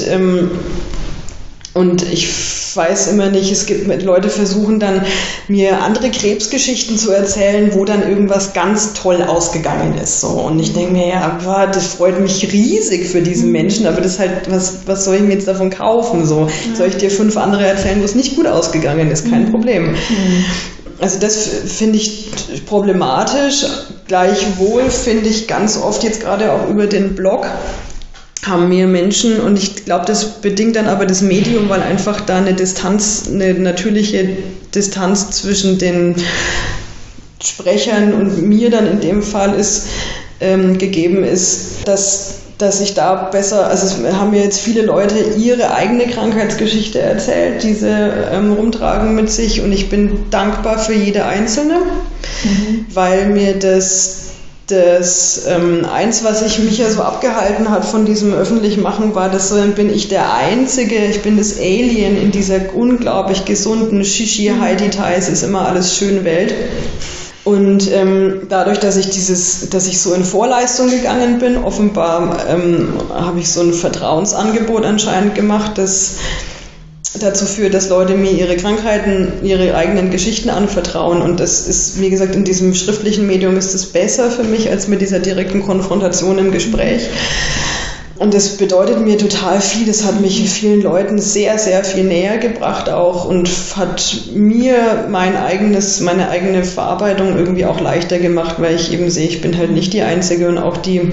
ich weiß immer nicht, es gibt Leute versuchen dann, mir andere Krebsgeschichten zu erzählen, wo dann irgendwas ganz toll ausgegangen ist. So. Und ich denke mir, ja, das freut mich riesig für diesen Menschen, aber das ist halt, was soll ich mir jetzt davon kaufen? So. Soll ich dir 5 andere erzählen, wo es nicht gut ausgegangen ist? Kein Problem. Also das finde ich problematisch. Gleichwohl finde ich ganz oft jetzt gerade auch über den Blog, haben mir Menschen, und ich glaube, das bedingt dann aber das Medium, weil einfach da eine natürliche Distanz zwischen den Sprechern und mir dann in dem Fall ist, gegeben ist, dass ich da besser, also es haben mir jetzt viele Leute ihre eigene Krankheitsgeschichte erzählt, diese rumtragen mit sich, und ich bin dankbar für jede einzelne, weil mir das eins, was mich ja so abgehalten hat von diesem öffentlich Machen, war, dass bin ich der Einzige, ich bin das Alien in dieser unglaublich gesunden Shishi, High Details, ist immer alles schön Welt. Und dadurch, dass ich so in Vorleistung gegangen bin, offenbar habe ich so ein Vertrauensangebot anscheinend gemacht, das dazu führt, dass Leute mir ihre Krankheiten, ihre eigenen Geschichten anvertrauen, und das ist, wie gesagt, in diesem schriftlichen Medium ist es besser für mich als mit dieser direkten Konfrontation im Gespräch. Und das bedeutet mir total viel, das hat mich vielen Leuten sehr, sehr viel näher gebracht auch und hat mir meine eigene Verarbeitung irgendwie auch leichter gemacht, weil ich eben sehe, ich bin halt nicht die Einzige, und auch die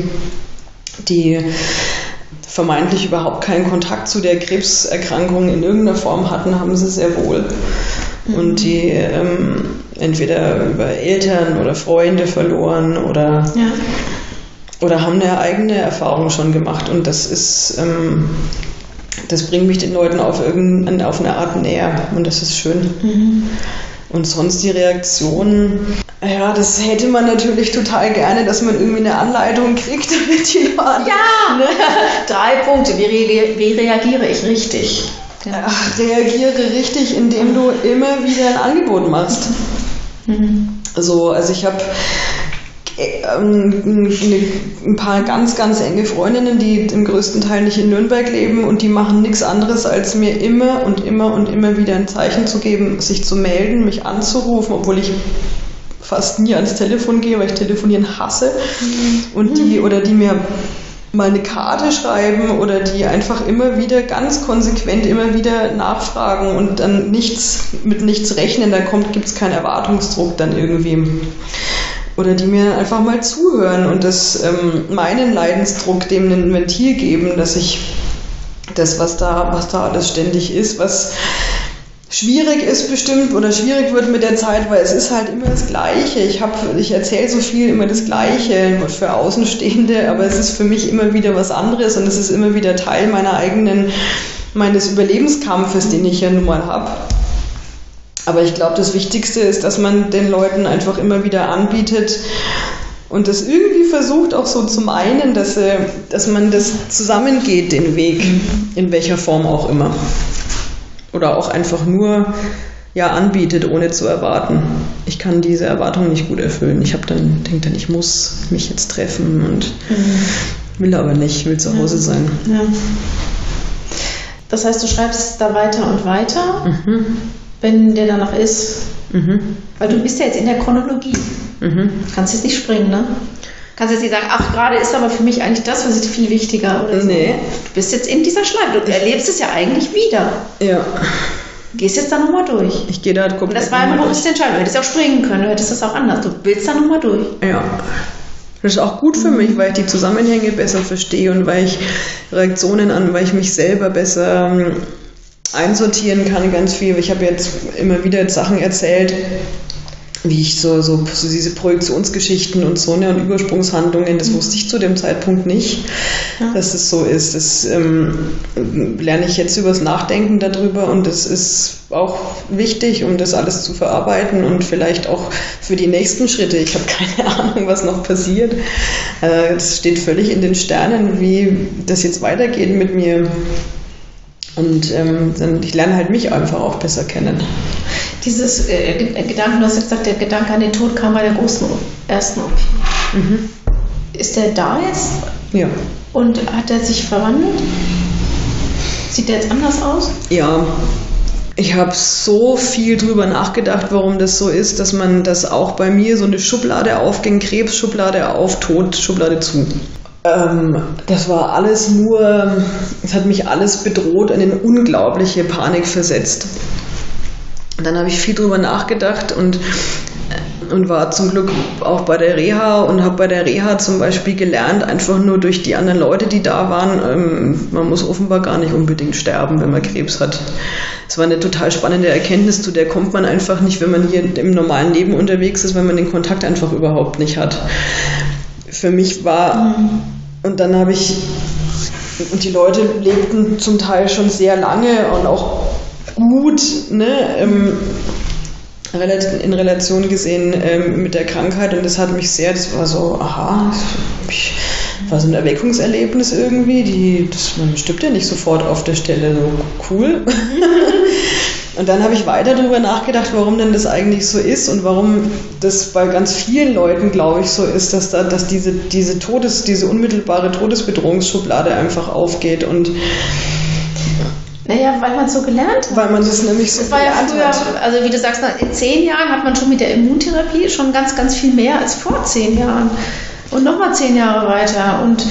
vermeintlich überhaupt keinen Kontakt zu der Krebserkrankung in irgendeiner Form hatten, haben sie sehr wohl. Und die entweder über Eltern oder Freunde verloren oder haben eine eigene Erfahrung schon gemacht. Und das ist, das bringt mich den Leuten auf eine Art näher, und das ist schön. Und sonst die Reaktionen, ja, das hätte man natürlich total gerne, dass man irgendwie eine Anleitung kriegt, damit die Leute... Ja, ne? 3 Punkte. Wie reagiere ich richtig? Ja. Reagiere richtig, indem du immer wieder ein Angebot machst. Also ich habe ein paar ganz, ganz enge Freundinnen, die im größten Teil nicht in Nürnberg leben, und die machen nichts anderes, als mir immer und immer und immer wieder ein Zeichen zu geben, sich zu melden, mich anzurufen, obwohl ich fast nie ans Telefon gehe, weil ich Telefonieren hasse. Und die mir mal eine Karte schreiben oder die einfach immer wieder ganz konsequent immer wieder nachfragen und dann mit nichts rechnen, gibt es keinen Erwartungsdruck dann irgendwie. Oder die mir einfach mal zuhören und meinen Leidensdruck dem ein Ventil geben, dass ich das, was da alles ständig ist, was schwierig ist bestimmt oder schwierig wird mit der Zeit, weil es ist halt immer das Gleiche. Ich erzähle so viel immer das Gleiche für Außenstehende, aber es ist für mich immer wieder was anderes, und es ist immer wieder Teil meines Überlebenskampfes, den ich ja nun mal habe. Aber ich glaube, das Wichtigste ist, dass man den Leuten einfach immer wieder anbietet und das irgendwie versucht auch so zu meinen, dass man das zusammengeht, den Weg, in welcher Form auch immer. Oder auch einfach nur anbietet, ohne zu erwarten. Ich kann diese Erwartung nicht gut erfüllen. Ich denke dann, ich muss mich jetzt treffen und will aber nicht, will zu Hause sein. Ja. Das heißt, du schreibst da weiter und weiter, wenn der danach ist. Weil du bist ja jetzt in der Chronologie. Kannst jetzt nicht springen, ne? Kannst jetzt nicht sagen, ach, gerade ist aber für mich eigentlich das, was ist viel wichtiger oder so. Nee. Du bist jetzt in dieser Schleife, du erlebst es ja eigentlich wieder. Ja. gehst jetzt da nochmal durch. Ich gehe da komplett. Und das war eine bewusste Entscheidung. Du hättest auch springen können, du hättest das auch anders. Du willst da nochmal durch. Ja. Das ist auch gut für mich, weil ich die Zusammenhänge besser verstehe und weil ich weil ich mich selber besser einsortieren kann, ganz viel. Ich habe jetzt immer wieder Sachen erzählt, wie ich so diese Projektionsgeschichten und so, ne, und Übersprungshandlungen, das wusste ich zu dem Zeitpunkt nicht, dass es so ist. Das lerne ich jetzt übers Nachdenken darüber und das ist auch wichtig, um das alles zu verarbeiten und vielleicht auch für die nächsten Schritte. Ich habe keine Ahnung, was noch passiert. Das steht völlig in den Sternen, wie das jetzt weitergeht mit mir. Und ich lerne halt mich einfach auch besser kennen. Dieses Gedanken, du hast jetzt gesagt, der Gedanke an den Tod kam bei der ersten OP. Mhm. Ist der da jetzt? Ja. Und hat er sich verwandelt? Sieht der jetzt anders aus? Ja. Ich habe so viel drüber nachgedacht, warum das so ist, dass auch bei mir so eine Schublade aufging, Krebsschublade auf, Tod, Schublade zu. Das war alles es hat mich alles bedroht, in eine unglaubliche Panik versetzt. Und dann habe ich viel drüber nachgedacht und war zum Glück auch bei der Reha und habe bei der Reha zum Beispiel gelernt, einfach nur durch die anderen Leute, die da waren, man muss offenbar gar nicht unbedingt sterben, wenn man Krebs hat. Es war eine total spannende Erkenntnis, zu der kommt man einfach nicht, wenn man hier im normalen Leben unterwegs ist, wenn man den Kontakt einfach überhaupt nicht hat. Für mich war, und dann und die Leute lebten zum Teil schon sehr lange und auch gut, ne, in Relation gesehen mit der Krankheit, und das war so, war so ein Erweckungserlebnis irgendwie, man stirbt ja nicht sofort auf der Stelle, so cool. Und dann habe ich weiter darüber nachgedacht, warum denn das eigentlich so ist und warum das bei ganz vielen Leuten, glaube ich, so ist, dass diese unmittelbare Todesbedrohungsschublade einfach aufgeht und naja, weil man es so gelernt hat. Weil man das nämlich so gelernt hat. Also wie du sagst, in 10 Jahren hat man schon mit der Immuntherapie schon ganz, ganz viel mehr als vor 10 Jahren. Und nochmal 10 Jahre weiter. Und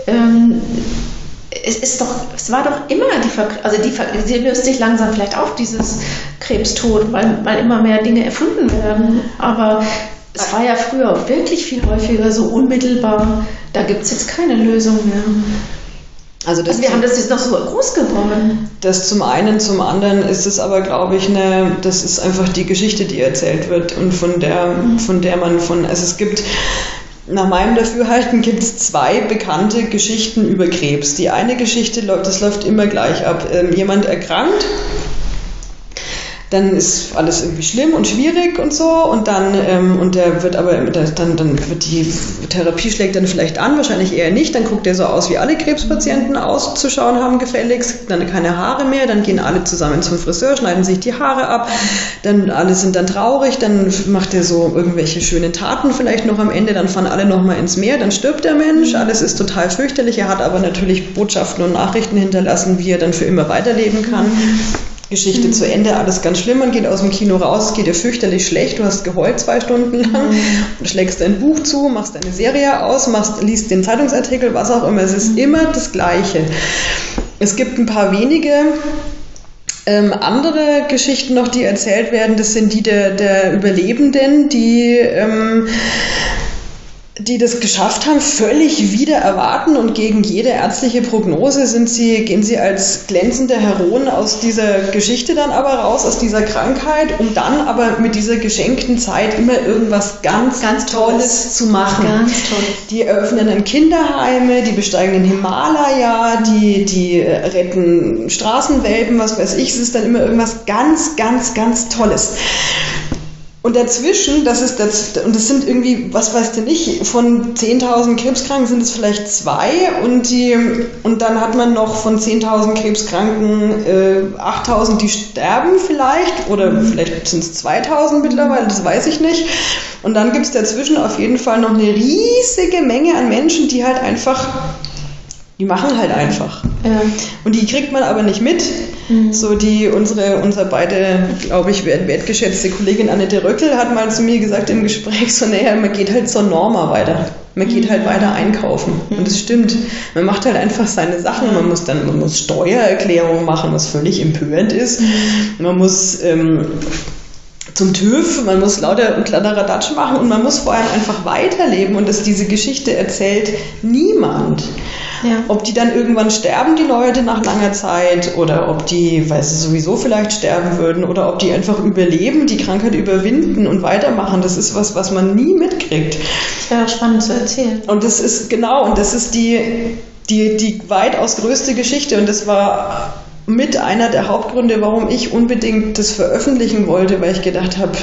es war doch immer die löst sich langsam vielleicht auf, dieses Krebstod, weil immer mehr Dinge erfunden werden. Aber es war ja früher wirklich viel häufiger so unmittelbar. Da gibt es jetzt keine Lösung mehr. Also wir haben das jetzt noch so groß geworden. Das zum einen, zum anderen ist es aber, glaube ich, das ist einfach die Geschichte, die erzählt wird und es gibt, nach meinem Dafürhalten gibt es 2 bekannte Geschichten über Krebs. Die eine Geschichte, das läuft immer gleich ab. Jemand erkrankt, dann ist alles irgendwie schlimm und schwierig und so und dann wird die Therapie schlägt dann vielleicht an, wahrscheinlich eher nicht, dann guckt er so aus, wie alle Krebspatienten auszuschauen haben gefälligst, dann keine Haare mehr, dann gehen alle zusammen zum Friseur, schneiden sich die Haare ab, dann alle sind dann traurig, dann macht er so irgendwelche schönen Taten vielleicht noch am Ende, dann fahren alle nochmal ins Meer, dann stirbt der Mensch, alles ist total fürchterlich, er hat aber natürlich Botschaften und Nachrichten hinterlassen, wie er dann für immer weiterleben kann. Geschichte zu Ende, alles ganz schlimm, man geht aus dem Kino raus, es geht dir fürchterlich schlecht, du hast geheult 2 Stunden lang, schlägst dein Buch zu, machst deine Serie aus, liest den Zeitungsartikel, was auch immer, es ist immer das Gleiche. Es gibt ein paar wenige andere Geschichten noch, die erzählt werden, das sind die der Überlebenden, die das geschafft haben, völlig wider Erwarten und gegen jede ärztliche Prognose gehen sie als glänzende Heroen aus dieser Geschichte dann aber raus, aus dieser Krankheit, um dann aber mit dieser geschenkten Zeit immer irgendwas ganz, ganz Tolles zu machen. Ganz toll. Die eröffnen dann Kinderheime, die besteigen den Himalaya, die retten Straßenwelpen, was weiß ich, es ist dann immer irgendwas ganz, ganz, ganz Tolles. Und dazwischen, das sind irgendwie, was weißt du nicht, von 10.000 Krebskranken sind es vielleicht 2 und dann hat man noch von 10.000 Krebskranken 8.000, die sterben vielleicht, oder vielleicht sind es 2.000 mittlerweile, das weiß ich nicht. Und dann gibt es dazwischen auf jeden Fall noch eine riesige Menge an Menschen, die halt einfach, Die machen halt einfach. Ja. Und die kriegt man aber nicht mit. So unsere beide, glaube ich, wertgeschätzte Kollegin Annette Röckel hat mal zu mir gesagt im Gespräch, so, naja, man geht halt zur Norma weiter. Man geht halt weiter einkaufen. Und das stimmt. Man macht halt einfach seine Sachen. Man muss Steuererklärungen machen, was völlig empörend ist. Man muss zum TÜV, man muss lauter und Kladderadatsch machen und man muss vor allem einfach weiterleben und dass diese Geschichte erzählt niemand. Ja. Ob die dann irgendwann sterben, die Leute nach langer Zeit, oder ob die, weil sie sowieso vielleicht sterben würden, oder ob die einfach überleben, die Krankheit überwinden und weitermachen, das ist was man nie mitkriegt. Das wäre auch spannend zu erzählen. Und das ist die weitaus größte Geschichte und das war mit einer der Hauptgründe, warum ich unbedingt das veröffentlichen wollte, weil ich gedacht habe,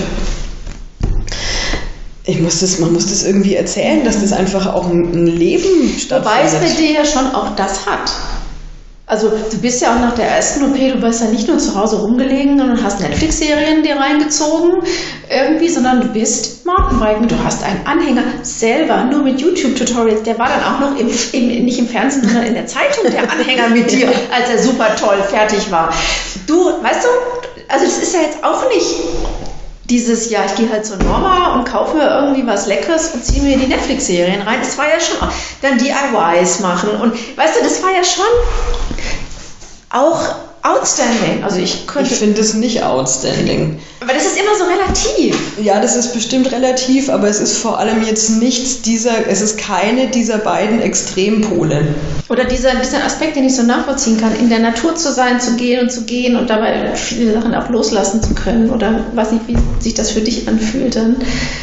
man muss das irgendwie erzählen, dass das einfach auch ein Leben stattfindet. Wobei es bei dir ja schon auch das hat. Also du bist ja auch nach der ersten OP, du bist ja nicht nur zu Hause rumgelegen und hast Netflix-Serien dir reingezogen irgendwie, sondern du bist Mountainbiken, du hast einen Anhänger selber, nur mit YouTube-Tutorials, der war dann auch noch nicht im Fernsehen, sondern in der Zeitung, der Anhänger mit dir, als er super toll fertig war. Du, weißt du, also das ist ja jetzt auch nicht dieses, ja, ich gehe halt zur Norma und kaufe mir irgendwie was Leckeres und ziehe mir die Netflix-Serien rein. Das war ja schon auch, dann DIYs machen und weißt du, das war ja schon auch outstanding. Also ich finde es nicht outstanding. Aber das ist immer so relativ. Ja, das ist bestimmt relativ, aber es ist vor allem jetzt es ist keine dieser beiden Extrempole. Oder dieser Aspekt, den ich so nachvollziehen kann, in der Natur zu sein, zu gehen und dabei viele Sachen auch loslassen zu können. Oder weiß nicht, wie sich das für dich anfühlt dann.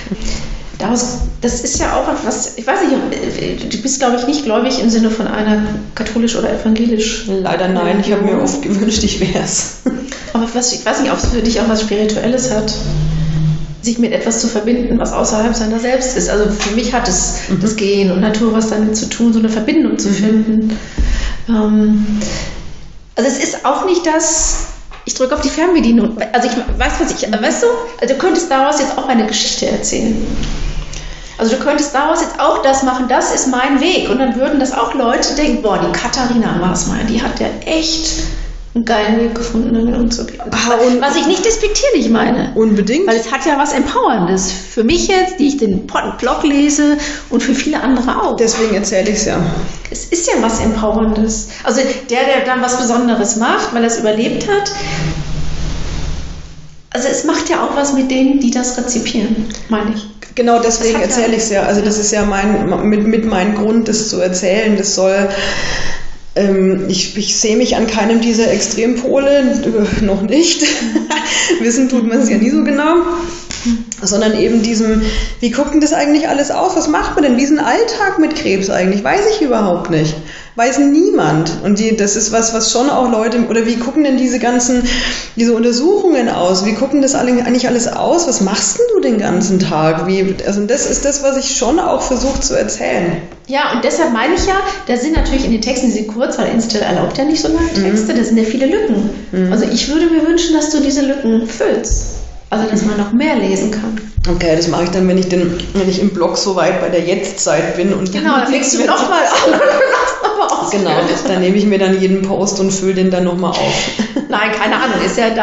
Das ist ja auch etwas, ich weiß nicht, du bist, glaube ich, nicht gläubig im Sinne von einer katholisch oder evangelisch. Leider nein, ich habe mir oft gewünscht, ich wäre es. Aber ich weiß nicht, ob es für dich auch was Spirituelles hat, sich mit etwas zu verbinden, was außerhalb seiner selbst ist. Also für mich hat es das Gehen und Natur was damit zu tun, so eine Verbindung zu finden. Also es ist auch nicht das... Ich drücke auf die Fernbedienung. Also ich weiß, weißt du, also du könntest daraus jetzt auch eine Geschichte erzählen. Also du könntest daraus jetzt auch das machen, das ist mein Weg. Und dann würden das auch Leute denken, boah, die Katharina Wasmeier, die hat ja echt einen geilen Weg gefunden, damit umzugehen. Was ich nicht despektierlich meine. Unbedingt. Weil es hat ja was Empowerndes. Für mich jetzt, die ich den Blog lese und für viele andere auch. Deswegen erzähle ich es ja. Es ist ja was Empowerndes. Also der dann was Besonderes macht, weil er es überlebt hat. Also es macht ja auch was mit denen, die das rezipieren, meine ich. Genau, deswegen erzähle ich es ja. Also das ist ja mein Grund, das zu erzählen. Das soll... Ich sehe mich an keinem dieser Extrempole, noch nicht. Wissen tut man es ja nie so genau. Sondern eben wie guckt denn das eigentlich alles aus? Was macht man denn? Wie ist ein Alltag mit Krebs eigentlich? Weiß ich überhaupt nicht. Weiß niemand. Und das ist was schon auch Leute, oder wie gucken denn diese Untersuchungen aus? Wie gucken das eigentlich alles aus? Was machst denn du den ganzen Tag? Also das ist das, was ich schon auch versuche zu erzählen. Ja, und deshalb meine ich ja, da sind natürlich in den Texten, die sind kurz, weil Insta erlaubt ja nicht so lange Texte, da sind ja viele Lücken. Also ich würde mir wünschen, dass du diese Lücken füllst. Also, dass man noch mehr lesen kann. Okay, das mache ich dann, wenn ich im Blog so weit bei der Jetztzeit bin. Und genau, dann fängst du nochmal an. Genau, dann nehme ich mir dann jeden Post und fülle den dann nochmal auf. Nein, keine Ahnung, ist ja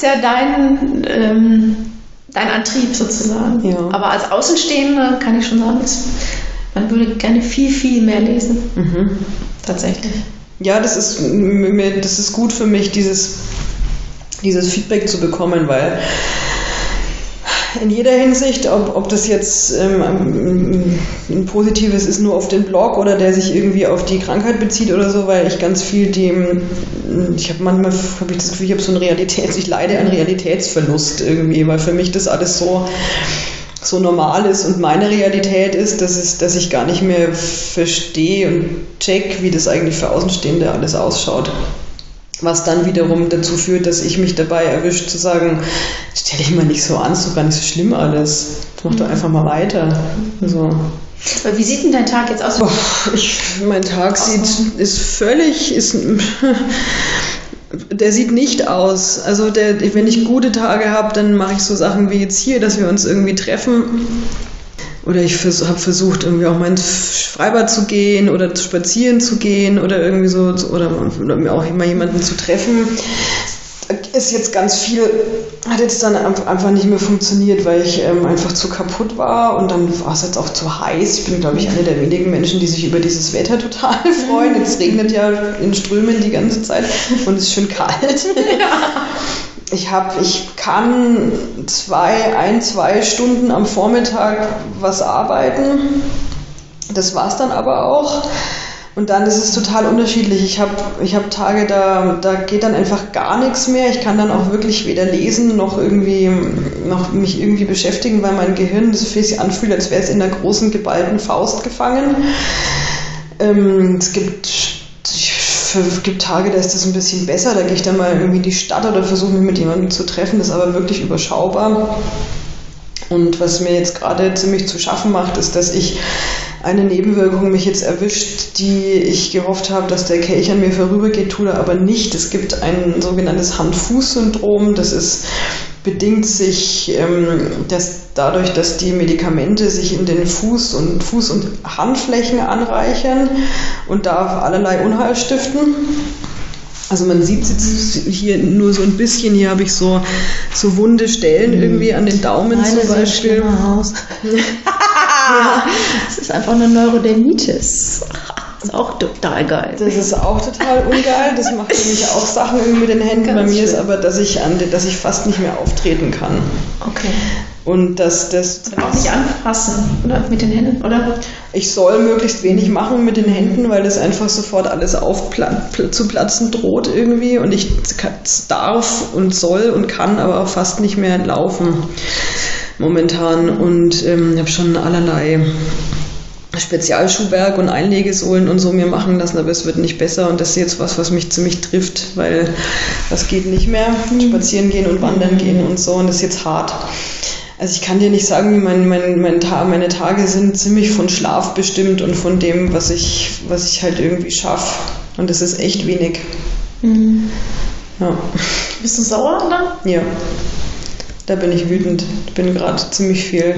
dein Antrieb sozusagen. Ja. Aber als Außenstehende kann ich schon sagen, man würde gerne viel, viel mehr lesen. Tatsächlich. Ja, das ist gut für mich, dieses Feedback zu bekommen, weil in jeder Hinsicht, ob das jetzt ein positives ist nur auf den Blog oder der sich irgendwie auf die Krankheit bezieht oder so, weil ich ganz viel manchmal habe ich das Gefühl, ich leide an Realitätsverlust irgendwie, weil für mich das alles so normal ist und meine Realität ist, dass ich gar nicht mehr verstehe und check, wie das eigentlich für Außenstehende alles ausschaut. Was dann wiederum dazu führt, dass ich mich dabei erwischt zu sagen, stell dich mal nicht so an, ist doch gar nicht so schlimm alles. Mach doch einfach mal weiter. Also. Wie sieht denn dein Tag jetzt aus? Mein Tag der sieht nicht aus. Also wenn ich gute Tage habe, dann mache ich so Sachen wie jetzt hier, dass wir uns irgendwie treffen. Oder ich habe versucht, irgendwie auch mal ins Freibad zu gehen oder spazieren zu gehen oder irgendwie so, oder mir auch immer jemanden zu treffen. Ist jetzt ganz viel, hat jetzt dann einfach nicht mehr funktioniert, weil ich einfach zu kaputt war und dann war es jetzt auch zu heiß. Ich bin, glaube ich, eine der wenigen Menschen, die sich über dieses Wetter total freuen. Jetzt regnet ja in Strömen die ganze Zeit und es ist schön kalt. Ich kann 2 Stunden am Vormittag was arbeiten. Das war's dann aber auch. Und dann ist es total unterschiedlich. Ich hab Tage, da geht dann einfach gar nichts mehr. Ich kann dann auch wirklich weder lesen noch mich irgendwie beschäftigen, weil mein Gehirn sich anfühlt, als wäre es in einer großen geballten Faust gefangen. Es gibt Tage, da ist das ein bisschen besser. Da gehe ich dann mal irgendwie in die Stadt oder versuche mich mit jemandem zu treffen. Das ist aber wirklich überschaubar. Und was mir jetzt gerade ziemlich zu schaffen macht, ist, dass eine Nebenwirkung mich jetzt erwischt, die ich gehofft habe, dass der Kelch an mir vorübergeht, tut er aber nicht. Es gibt ein sogenanntes Hand-Fuß-Syndrom. Das bedingt sich dadurch, dass die Medikamente sich in den Fuß- und Handflächen anreichern und da allerlei Unheil stiften. Also man sieht es jetzt hier nur so ein bisschen, hier habe ich so wunde Stellen irgendwie an den Daumen zum Beispiel. Ja. Das ist einfach eine Neurodermitis. Das ist auch total geil. Das ist auch total ungeil. Das macht nämlich auch Sachen irgendwie mit den Händen. Ganz Bei mir schön. Ist aber, dass ich fast nicht mehr auftreten kann. Okay. Und dass auch nicht anfassen, oder? Mit den Händen, oder? Ich soll möglichst wenig machen mit den Händen, weil das einfach sofort alles zu platzen droht irgendwie. Und ich darf und soll und kann aber auch fast nicht mehr laufen momentan. Und ich habe schon allerlei Spezialschuhwerk und Einlegesohlen und so mir machen lassen, aber es wird nicht besser. Und das ist jetzt was mich ziemlich trifft, weil das geht nicht mehr. Spazieren gehen und wandern gehen und so. Und das ist jetzt hart. Also ich kann dir nicht sagen, wie meine Tage sind ziemlich von Schlaf bestimmt und von dem, was ich halt irgendwie schaffe. Und das ist echt wenig. Mhm. Ja. Bist du sauer, oder? Ja. Da bin ich wütend. Ich bin gerade ziemlich viel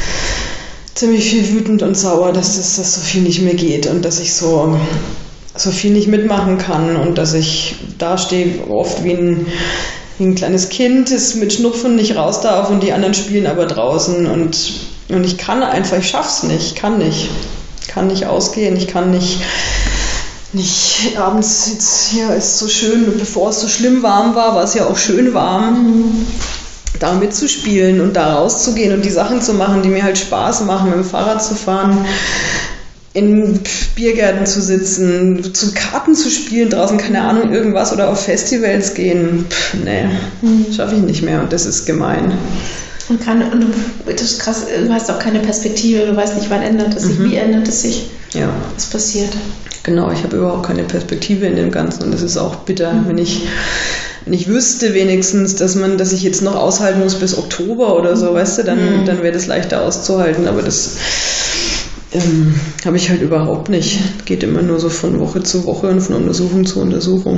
wütend und sauer, dass das so viel nicht mehr geht und dass ich so viel nicht mitmachen kann und dass ich da stehe oft wie ein kleines Kind, das mit Schnupfen nicht raus darf und die anderen spielen aber draußen und ich kann einfach, ich schaff's nicht, kann nicht ausgehen, ich kann nicht abends jetzt hier ist so schön, bevor es so schlimm warm war es ja auch schön warm, da mitzuspielen und da rauszugehen und die Sachen zu machen, die mir halt Spaß machen, mit dem Fahrrad zu fahren, in Biergärten zu sitzen, zu Karten zu spielen draußen, keine Ahnung, irgendwas oder auf Festivals gehen. Schaffe ich nicht mehr und das ist gemein. Und das ist krass, du hast auch keine Perspektive, du weißt nicht, wann ändert es sich, wie ändert es sich, was passiert. Genau, ich habe überhaupt keine Perspektive in dem Ganzen und das ist auch bitter, wenn ich wüsste wenigstens, dass ich jetzt noch aushalten muss bis Oktober oder so, weißt du, dann wäre das leichter auszuhalten, aber das habe ich halt überhaupt nicht. Geht immer nur so von Woche zu Woche und von Untersuchung zu Untersuchung.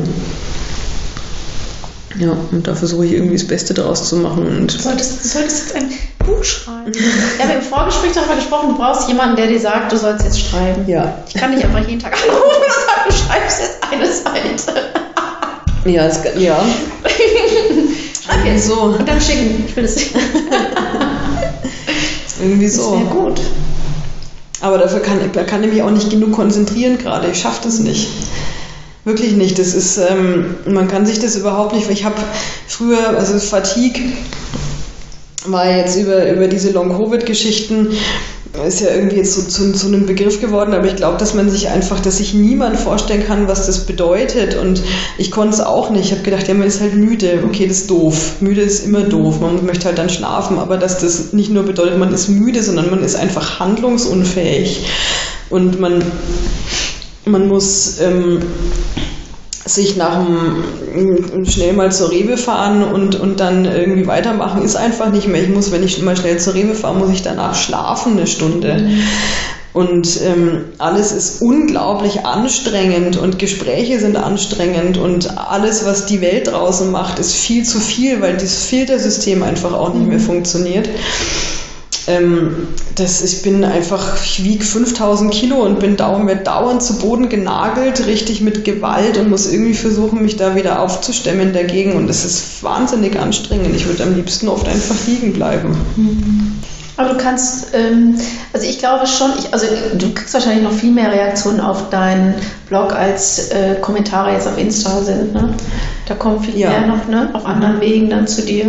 Ja, und da versuche ich irgendwie das Beste draus zu machen. Und du solltest jetzt ein Buch schreiben. Wir haben im Vorgespräch darüber gesprochen, du brauchst jemanden, der dir sagt, du sollst jetzt schreiben. Ja. Ich kann nicht einfach jeden Tag anrufen und sagen, du schreibst jetzt eine Seite. Ja. Schreib jetzt so. Und dann schicken. Ich will das nicht. Irgendwie so. Das wäre gut. Aber dafür kann ich mich auch nicht genug konzentrieren gerade. Ich schaffe das nicht. Wirklich nicht. Das ist, man kann sich das überhaupt nicht. Ich habe früher, also Fatigue war jetzt über diese Long-Covid-Geschichten, ist ja irgendwie jetzt zu einem Begriff geworden, aber ich glaube, dass sich niemand vorstellen kann, was das bedeutet und ich konnte es auch nicht. Ich habe gedacht, ja, man ist halt müde. Okay, das ist doof. Müde ist immer doof. Man möchte halt dann schlafen, aber dass das nicht nur bedeutet, man ist müde, sondern man ist einfach handlungsunfähig und man muss sich schnell mal zur Rewe fahren und dann irgendwie weitermachen, ist einfach nicht mehr. Wenn ich mal schnell zur Rewe fahre, muss ich danach schlafen eine Stunde. Und alles ist unglaublich anstrengend und Gespräche sind anstrengend und alles, was die Welt draußen macht, ist viel zu viel, weil das Filtersystem einfach auch nicht mehr funktioniert. ich wiege 5000 Kilo und bin dauernd zu Boden genagelt, richtig mit Gewalt und muss irgendwie versuchen, mich da wieder aufzustemmen dagegen und das ist wahnsinnig anstrengend. Ich würde am liebsten oft einfach liegen bleiben. Aber du kannst, also ich glaube schon, du kriegst wahrscheinlich noch viel mehr Reaktionen auf deinen Blog, als Kommentare jetzt auf Insta sind, ne? Da kommen viel mehr noch, ne? Auf anderen Wegen dann zu dir.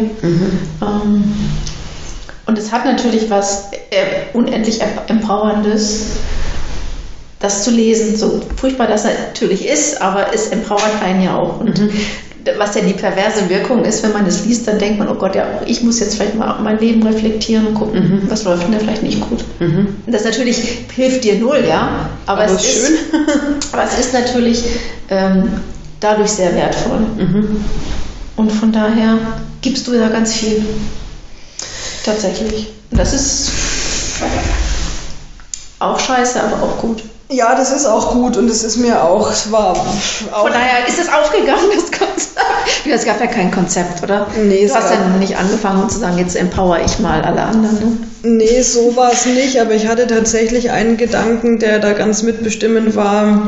Und es hat natürlich was unendlich Empowerndes, das zu lesen, so furchtbar das natürlich ist, aber es empowert einen ja auch. Und was ja die perverse Wirkung ist, wenn man es liest, dann denkt man, oh Gott, ja, ich muss jetzt vielleicht mal mein Leben reflektieren und gucken, was läuft denn da vielleicht nicht gut. Das natürlich hilft dir null, ja, aber es ist natürlich dadurch sehr wertvoll. Und von daher gibst du ja ganz viel. Tatsächlich. Und das ist auch scheiße, aber auch gut. Ja, das ist auch gut und es ist mir auch, Von daher ist es aufgegangen, das Konzept. Es gab ja kein Konzept, oder? Nee, du hast ja nicht angefangen zu sagen, jetzt empower ich mal alle anderen, ne? Nee, so war es nicht, aber ich hatte tatsächlich einen Gedanken, der da ganz mitbestimmend war.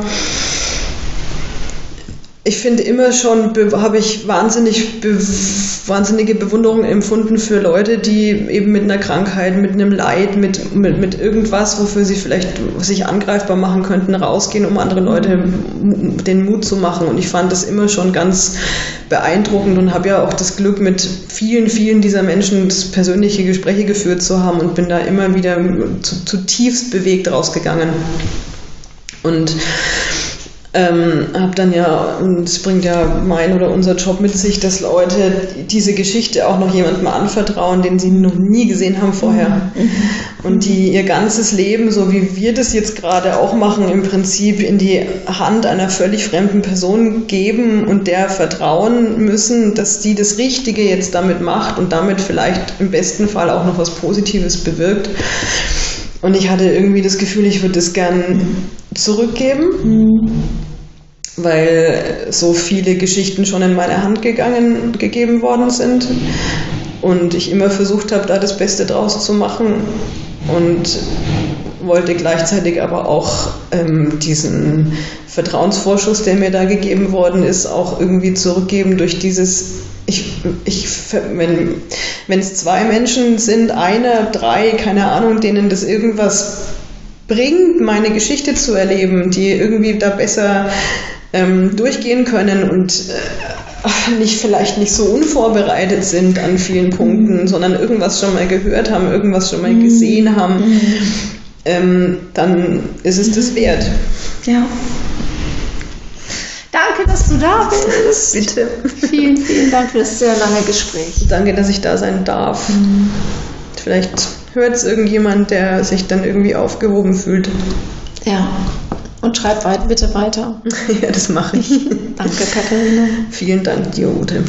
Ich finde immer schon, habe ich wahnsinnige Bewunderung empfunden für Leute, die eben mit einer Krankheit, mit einem Leid, mit irgendwas, wofür sie vielleicht sich angreifbar machen könnten, rausgehen, um andere Leute den Mut zu machen. Und ich fand das immer schon ganz beeindruckend und habe ja auch das Glück, mit vielen, vielen dieser Menschen persönliche Gespräche geführt zu haben und bin da immer wieder zutiefst bewegt rausgegangen. Und habe dann das bringt ja mein oder unser Job mit sich, dass Leute diese Geschichte auch noch jemandem anvertrauen, den sie noch nie gesehen haben vorher. Und die ihr ganzes Leben, so wie wir das jetzt gerade auch machen, im Prinzip in die Hand einer völlig fremden Person geben und der vertrauen müssen, dass die das Richtige jetzt damit macht und damit vielleicht im besten Fall auch noch was Positives bewirkt. Und ich hatte irgendwie das Gefühl, ich würde das gern zurückgeben, weil so viele Geschichten schon in meine Hand gegeben worden sind und ich immer versucht habe, da das Beste draus zu machen und wollte gleichzeitig aber auch diesen Vertrauensvorschuss, der mir da gegeben worden ist, auch irgendwie zurückgeben durch dieses wenn es 2 Menschen sind, 1, 3, keine Ahnung, denen das irgendwas bringt, meine Geschichte zu erleben, die irgendwie da besser durchgehen können und vielleicht nicht so unvorbereitet sind an vielen Punkten, sondern irgendwas schon mal gehört haben, irgendwas schon mal gesehen haben, dann ist es das wert. Ja. Danke, dass du da bist. Bitte. Vielen, vielen Dank für das sehr lange Gespräch. Danke, dass ich da sein darf. Vielleicht hört es irgendjemand, der sich dann irgendwie aufgehoben fühlt. Ja, und schreib bitte weiter. Ja, das mache ich. Danke, Katharina. Vielen Dank dir, Ute.